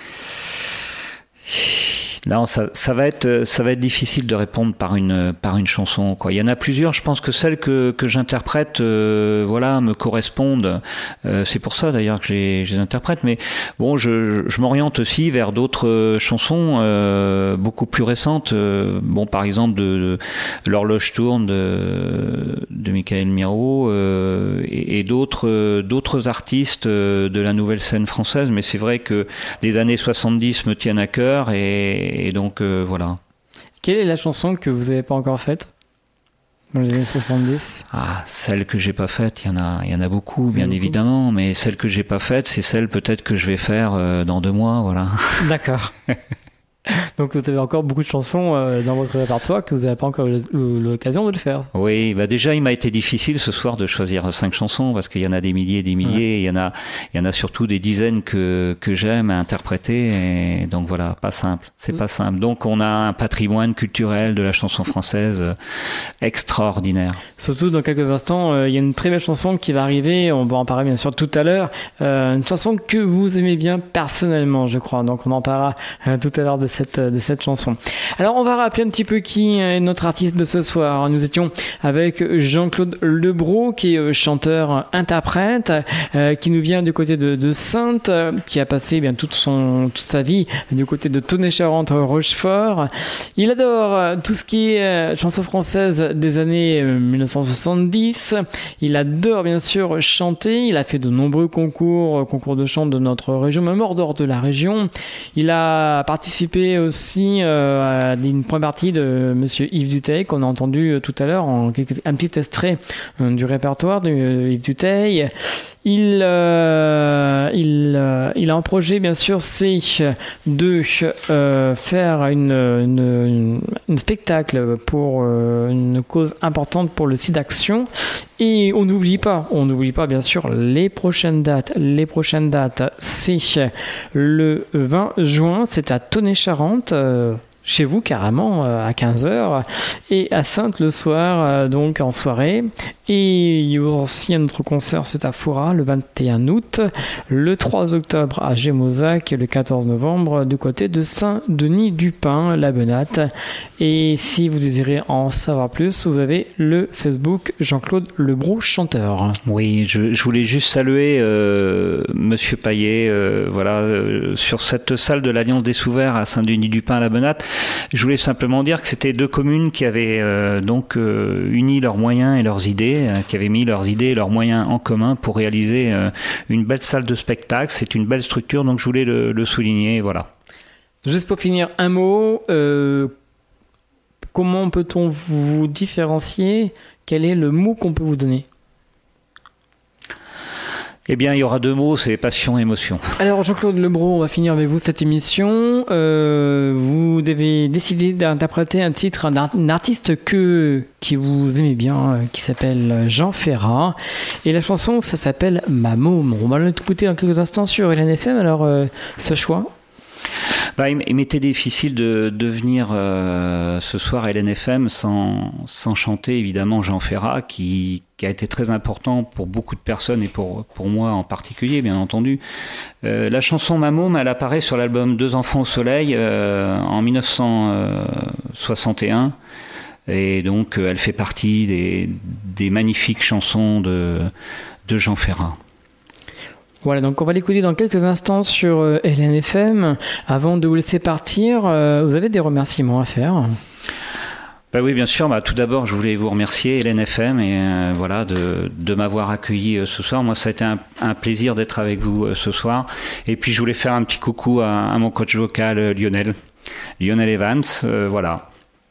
Non, ça, ça va être, ça va être difficile de répondre par une, par une chanson, quoi. Il y en a plusieurs. Je pense que celles que, que j'interprète, euh, voilà, me correspondent. Euh, c'est pour ça d'ailleurs que je les, je les interprète. Mais bon, je, je m'oriente aussi vers d'autres chansons euh, beaucoup plus récentes. Euh, bon, par exemple, de, de L'Horloge tourne de, de Michael Miro euh, et, et d'autres, d'autres artistes de la nouvelle scène française. Mais c'est vrai que les années soixante-dix me tiennent à cœur et Et donc, euh, voilà. Quelle est la chanson que vous n'avez pas encore faite dans les années soixante-dix ? Ah, celle que j'ai pas faite, il y en a, il y en a beaucoup, bien beaucoup. évidemment. Mais celle que j'ai pas faite, c'est celle peut-être que je vais faire euh, dans deux mois, voilà. D'accord. Donc vous avez encore beaucoup de chansons euh, dans votre répertoire que vous n'avez pas encore eu l'occasion de le faire. Oui, bah déjà il m'a été difficile ce soir de choisir cinq chansons parce qu'il y en a des milliers et des milliers, ouais. il y en a, il y en a surtout des dizaines que que j'aime à interpréter et donc voilà, pas simple, c'est mmh. pas simple. Donc on a un patrimoine culturel de la chanson française extraordinaire. Surtout dans quelques instants, euh, il y a une très belle chanson qui va arriver, on va en parler bien sûr tout à l'heure, euh, une chanson que vous aimez bien personnellement, je crois. Donc on en parlera euh, tout à l'heure de cette, de cette chanson. Alors on va rappeler un petit peu qui est notre artiste de ce soir. Nous étions avec Jean-Claude Lebroc qui est chanteur interprète euh, qui nous vient du côté de, de Saintes, euh, qui a passé eh bien toute son toute sa vie du côté de Tonnet-Charente Rochefort. Il adore euh, tout ce qui est euh, chanson française des années euh, dix-neuf cent soixante-dix. Il adore bien sûr chanter. Il a fait de nombreux concours, euh, concours de chant de notre région, même hors dehors de la région. Il a participé aussi euh, à une première partie de Monsieur Yves Duteil qu'on a entendu tout à l'heure en quelque, un petit extrait euh, du répertoire de euh, Yves Duteil. Il, euh, il, euh, il a un projet bien sûr, c'est de euh, faire une, une, une, une spectacle pour euh, une cause importante pour le SIDAction. Et on n'oublie pas, on n'oublie pas bien sûr les prochaines dates. Les prochaines dates, c'est le vingt juin, c'est à Tonnet-Charente. Euh, chez vous carrément à quinze heures et à Saintes le soir donc en soirée. Et il y aura aussi un autre concert, c'est à Foura le vingt et un août, le trois octobre à Gémozac et le quatorze novembre du côté de Saint-Denis-du-Pin, la Benate. Et si vous désirez en savoir plus, vous avez le Facebook Jean-Claude Lebroc chanteur. Oui, je, je voulais juste saluer euh, Monsieur Paillet, euh, voilà, euh, sur cette salle de l'Alliance des Sous-Verts à Saint-Denis-du-Pin, la Benate. Je voulais simplement dire que c'était deux communes qui avaient euh, donc euh, uni leurs moyens et leurs idées, euh, qui avaient mis leurs idées et leurs moyens en commun pour réaliser euh, une belle salle de spectacle. C'est une belle structure, donc je voulais le, le souligner. Voilà. Juste pour finir, un mot. Euh, comment peut-on vous différencier ? Quel est le mot qu'on peut vous donner ? Eh bien, il y aura deux mots, c'est passion et émotion. Alors, Jean-Claude Lebroc, on va finir avec vous cette émission. Euh, vous devez décider d'interpréter un titre d'un artiste que, qui vous aimez bien, qui s'appelle Jean Ferrat. Et la chanson, ça s'appelle Ma Môme. On va l'écouter dans quelques instants sur L N F M. Alors, euh, ce choix ? Bah, il m'était difficile de, de venir euh, ce soir à L N F M sans, sans chanter évidemment Jean Ferrat qui, qui a été très important pour beaucoup de personnes et pour, pour moi en particulier bien entendu. Euh, la chanson Ma Môme, elle apparaît sur l'album Deux enfants au soleil euh, en dix-neuf cent soixante et un et donc elle fait partie des, des magnifiques chansons de, de Jean Ferrat. Voilà, donc on va l'écouter dans quelques instants sur euh, L N F M. Avant de vous laisser partir, euh, vous avez des remerciements à faire ? Bah oui, bien sûr. Bah, tout d'abord, je voulais vous remercier, L N F M, et euh, voilà, de, de m'avoir accueilli euh, ce soir. Moi, ça a été un, un plaisir d'être avec vous euh, ce soir. Et puis, je voulais faire un petit coucou à, à mon coach vocal, euh, Lionel, Lionel Evans. Euh, voilà.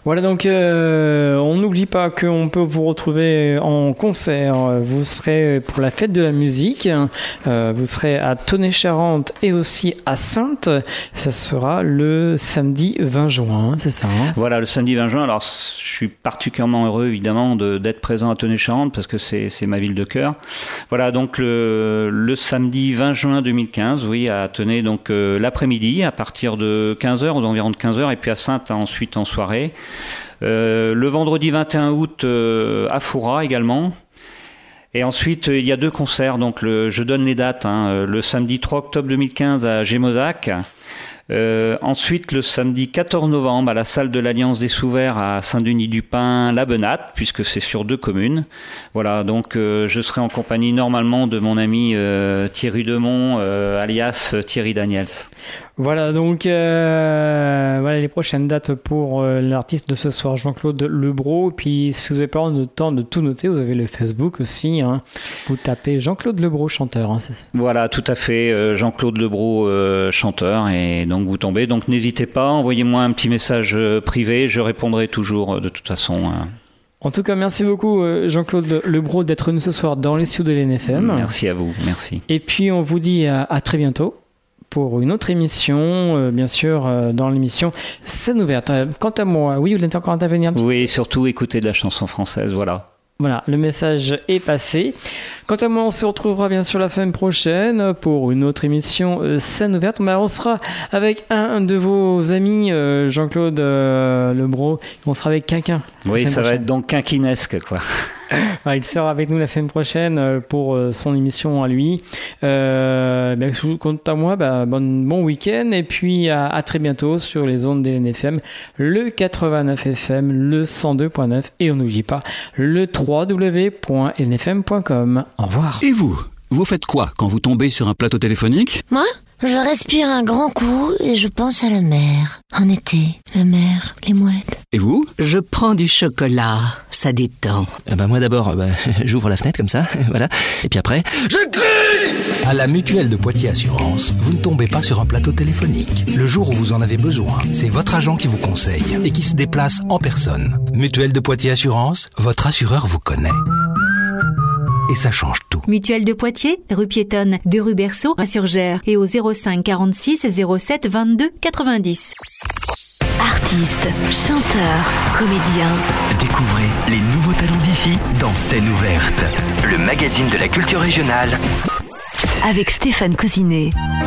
Voilà, donc euh, on n'oublie pas qu'on peut vous retrouver en concert. Vous serez pour la fête de la musique, euh, vous serez à Tonnay-Charente et aussi à Saintes. Ça sera le samedi vingt juin, c'est ça hein? Voilà, le samedi vingt juin. Alors, je suis particulièrement heureux, évidemment, de, d'être présent à Tonnay-Charente parce que c'est, c'est ma ville de cœur. Voilà, donc le, le samedi vingt juin deux mille quinze, oui, à Tonnay, donc euh, l'après-midi, à partir de quinze heures, aux environs de quinze heures, et puis à Saintes, ensuite en soirée. Euh, le vendredi vingt et un août euh, à Fouras également. Et ensuite, il y a deux concerts. Donc, le, je donne les dates. Hein, le samedi trois octobre deux mille quinze à Gémozac. Euh, ensuite, le samedi quatorze novembre à la salle de l'Alliance des Sous-Verts à Saint-Denis-du-Pin, La Benate, puisque c'est sur deux communes. Voilà, donc euh, je serai en compagnie normalement de mon ami euh, Thierry Demont, euh, alias Thierry Daniels. Voilà, donc euh, voilà les prochaines dates pour euh, l'artiste de ce soir, Jean-Claude Lebro. Et puis, si vous n'avez pas le temps de tout noter, vous avez le Facebook aussi. Hein. Vous tapez Jean-Claude Lebro, chanteur. Hein, c'est... Voilà, tout à fait, euh, Jean-Claude Lebro, euh, chanteur. Et donc, vous tombez. Donc, n'hésitez pas, envoyez-moi un petit message euh, privé. Je répondrai toujours, euh, de toute façon. Hein. En tout cas, merci beaucoup Jean-Claude Lebro d'être venu ce soir dans les studios de l'N F M. Merci à vous, merci. Et puis, on vous dit à, à très bientôt pour une autre émission, euh, bien sûr, euh, dans l'émission Scène ouverte. Euh, quant à moi, oui, vous êtes encore intervenir un petit Oui, surtout écouter de la chanson française, voilà. Voilà, le message est passé. Quant à moi, on se retrouvera bien sûr la semaine prochaine pour une autre émission euh, Scène ouverte. Mais on sera avec un de vos amis, euh, Jean-Claude euh, Lebro. On sera avec quelqu'un. Oui, ça prochaine. Va être donc quinquinesque, quoi. Ouais, il sera avec nous la semaine prochaine pour son émission à lui. Euh, ben, quant à moi, ben, bon, bon week-end et puis à, à très bientôt sur les ondes de l'N F M, le quatre-vingt-neuf F M, le cent deux point neuf et on n'oublie pas le w w w point n f m point com. Au revoir. Et vous, vous faites quoi quand vous tombez sur un plateau téléphonique ? Moi ? Je respire un grand coup et je pense à la mer. En été, la mer, les mouettes. Et vous ? Je prends du chocolat, ça détend. Eh ben moi d'abord, bah, j'ouvre la fenêtre comme ça, voilà. Et puis après, je crie ! À la Mutuelle de Poitiers Assurance, vous ne tombez pas sur un plateau téléphonique. Le jour où vous en avez besoin, c'est votre agent qui vous conseille et qui se déplace en personne. Mutuelle de Poitiers Assurance, votre assureur vous connaît. Et ça change tout. Mutuelle de Poitiers, rue piétonne de rue Berceau à Surgères et au zéro cinq quarante-six zéro sept vingt-deux quatre-vingt-dix. Artistes, chanteurs, comédiens. Découvrez les nouveaux talents d'ici dans Scène ouverte, le magazine de la culture régionale. Avec Stéphane Cousinet.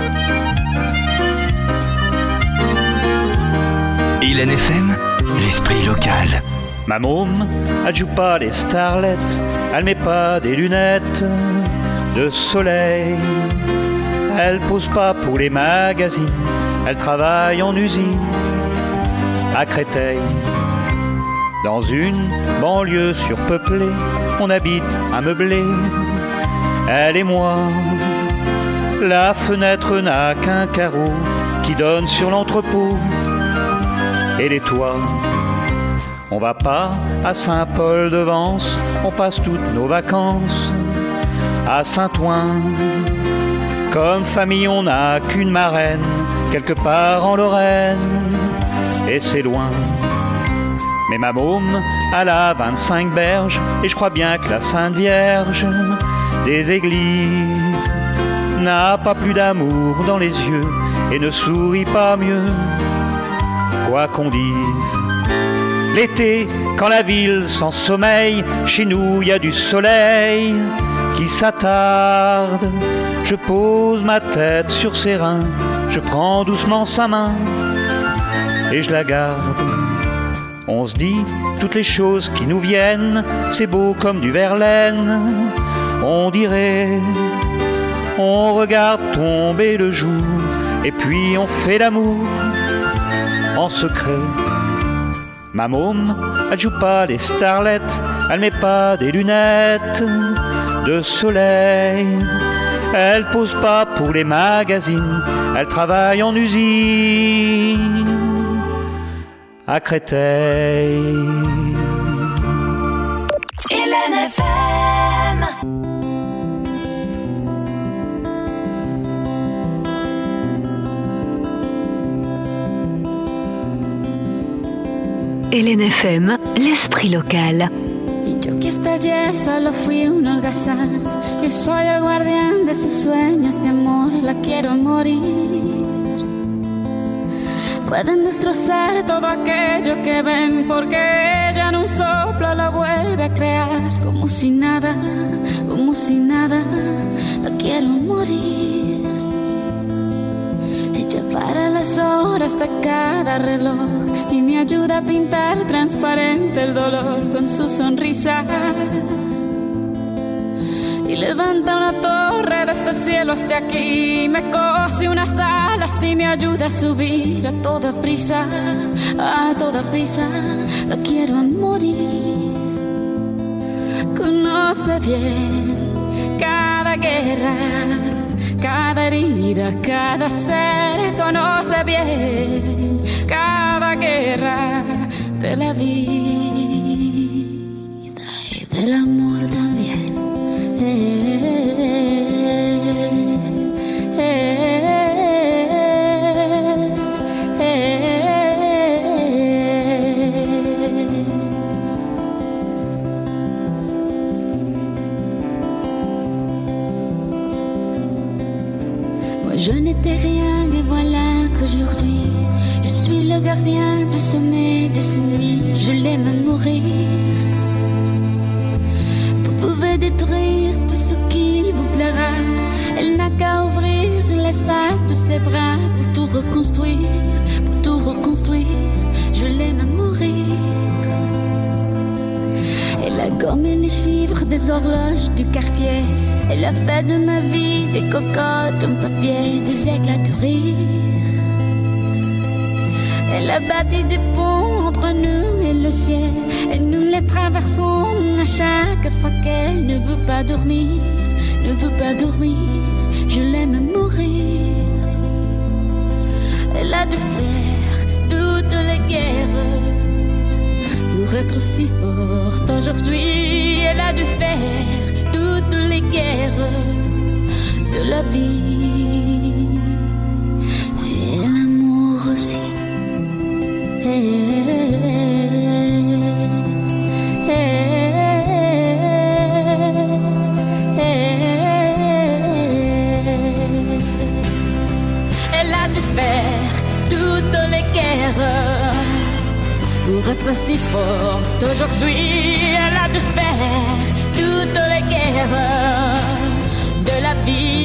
Et l'N F M, l'esprit local. Ma môme, elle joue pas les starlettes, elle met pas des lunettes de soleil. Elle pose pas pour les magazines, elle travaille en usine à Créteil. Dans une banlieue surpeuplée, on habite un meublé, elle et moi. La fenêtre n'a qu'un carreau qui donne sur l'entrepôt et les toits. On va pas à Saint-Paul-de-Vence, on passe toutes nos vacances à Saint-Ouen. Comme famille, on n'a qu'une marraine, quelque part en Lorraine, et c'est loin. Mais ma môme, elle a vingt-cinq berges, et je crois bien que la Sainte Vierge des églises n'a pas plus d'amour dans les yeux et ne sourit pas mieux, quoi qu'on dise. L'été, quand la ville s'ensommeille, chez nous y a du soleil qui s'attarde. Je pose ma tête sur ses reins, je prends doucement sa main et je la garde. On se dit toutes les choses qui nous viennent, c'est beau comme du Verlaine. On dirait, on regarde tomber le jour et puis on fait l'amour en secret. Ma môme, elle joue pas les starlettes, elle met pas des lunettes de soleil. Elle pose pas pour les magazines, elle travaille en usine à Créteil. Et l'N F M. Hélène F M, l'esprit local. Y yo que hasta ayer solo fui un holgazán. Yo soy el guardián de sus sueños de amor, la quiero morir. Pueden destrozar todo aquello que ven, porque ella en un soplo la vuelve a crear. Como si nada, como si nada, la quiero morir. Ella para las horas de cada reloj y me ayuda a pintar transparente el dolor con su sonrisa. Y levanta una torre desde el cielo hasta aquí, me cose unas alas y me ayuda a subir a toda prisa, a toda prisa, la quiero a morir. Conoce bien cada guerra, cada herida, cada ser, conoce bien cada guerra de la vida y del amor también. Eh, eh, eh, eh. Moi je n'étais rien et voilà qu'aujourd'hui je suis le gardien du sommet de ces nuits. Je l'aime à mourir. Vous pouvez détruire tout ce qu'il vous plaira. Elle n'a qu'à ouvrir l'espace de ses bras pour tout reconstruire, pour tout reconstruire. Je l'aime à mourir. Elle a gommé les chiffres des horloges du quartier. Elle a fait de ma vie des cocottes en papier, des éclats de rire. Elle a bâti des ponts entre nous et le ciel, et nous les traversons à chaque fois qu'elle ne veut pas dormir, ne veut pas dormir. Je l'aime mourir. Elle a dû faire toutes les guerres pour être si forte aujourd'hui. Elle a dû faire toutes les guerres de la vie et l'amour aussi. Eh, eh, eh, eh, eh. Elle a dû faire toutes les guerres pour être si forte aujourd'hui. Elle a dû faire toutes les guerres de la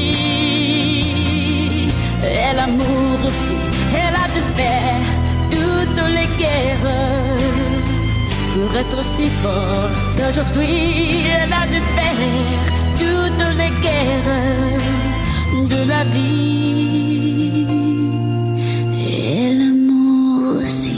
vie et l'amour aussi. Elle a dû faire toutes les guerres pour être si forte aujourd'hui. Elle a dû faire toutes les guerres de la vie et l'amour aussi.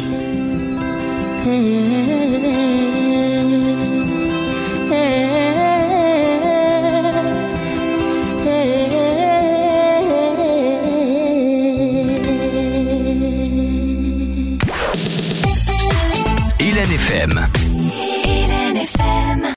Hélène F M.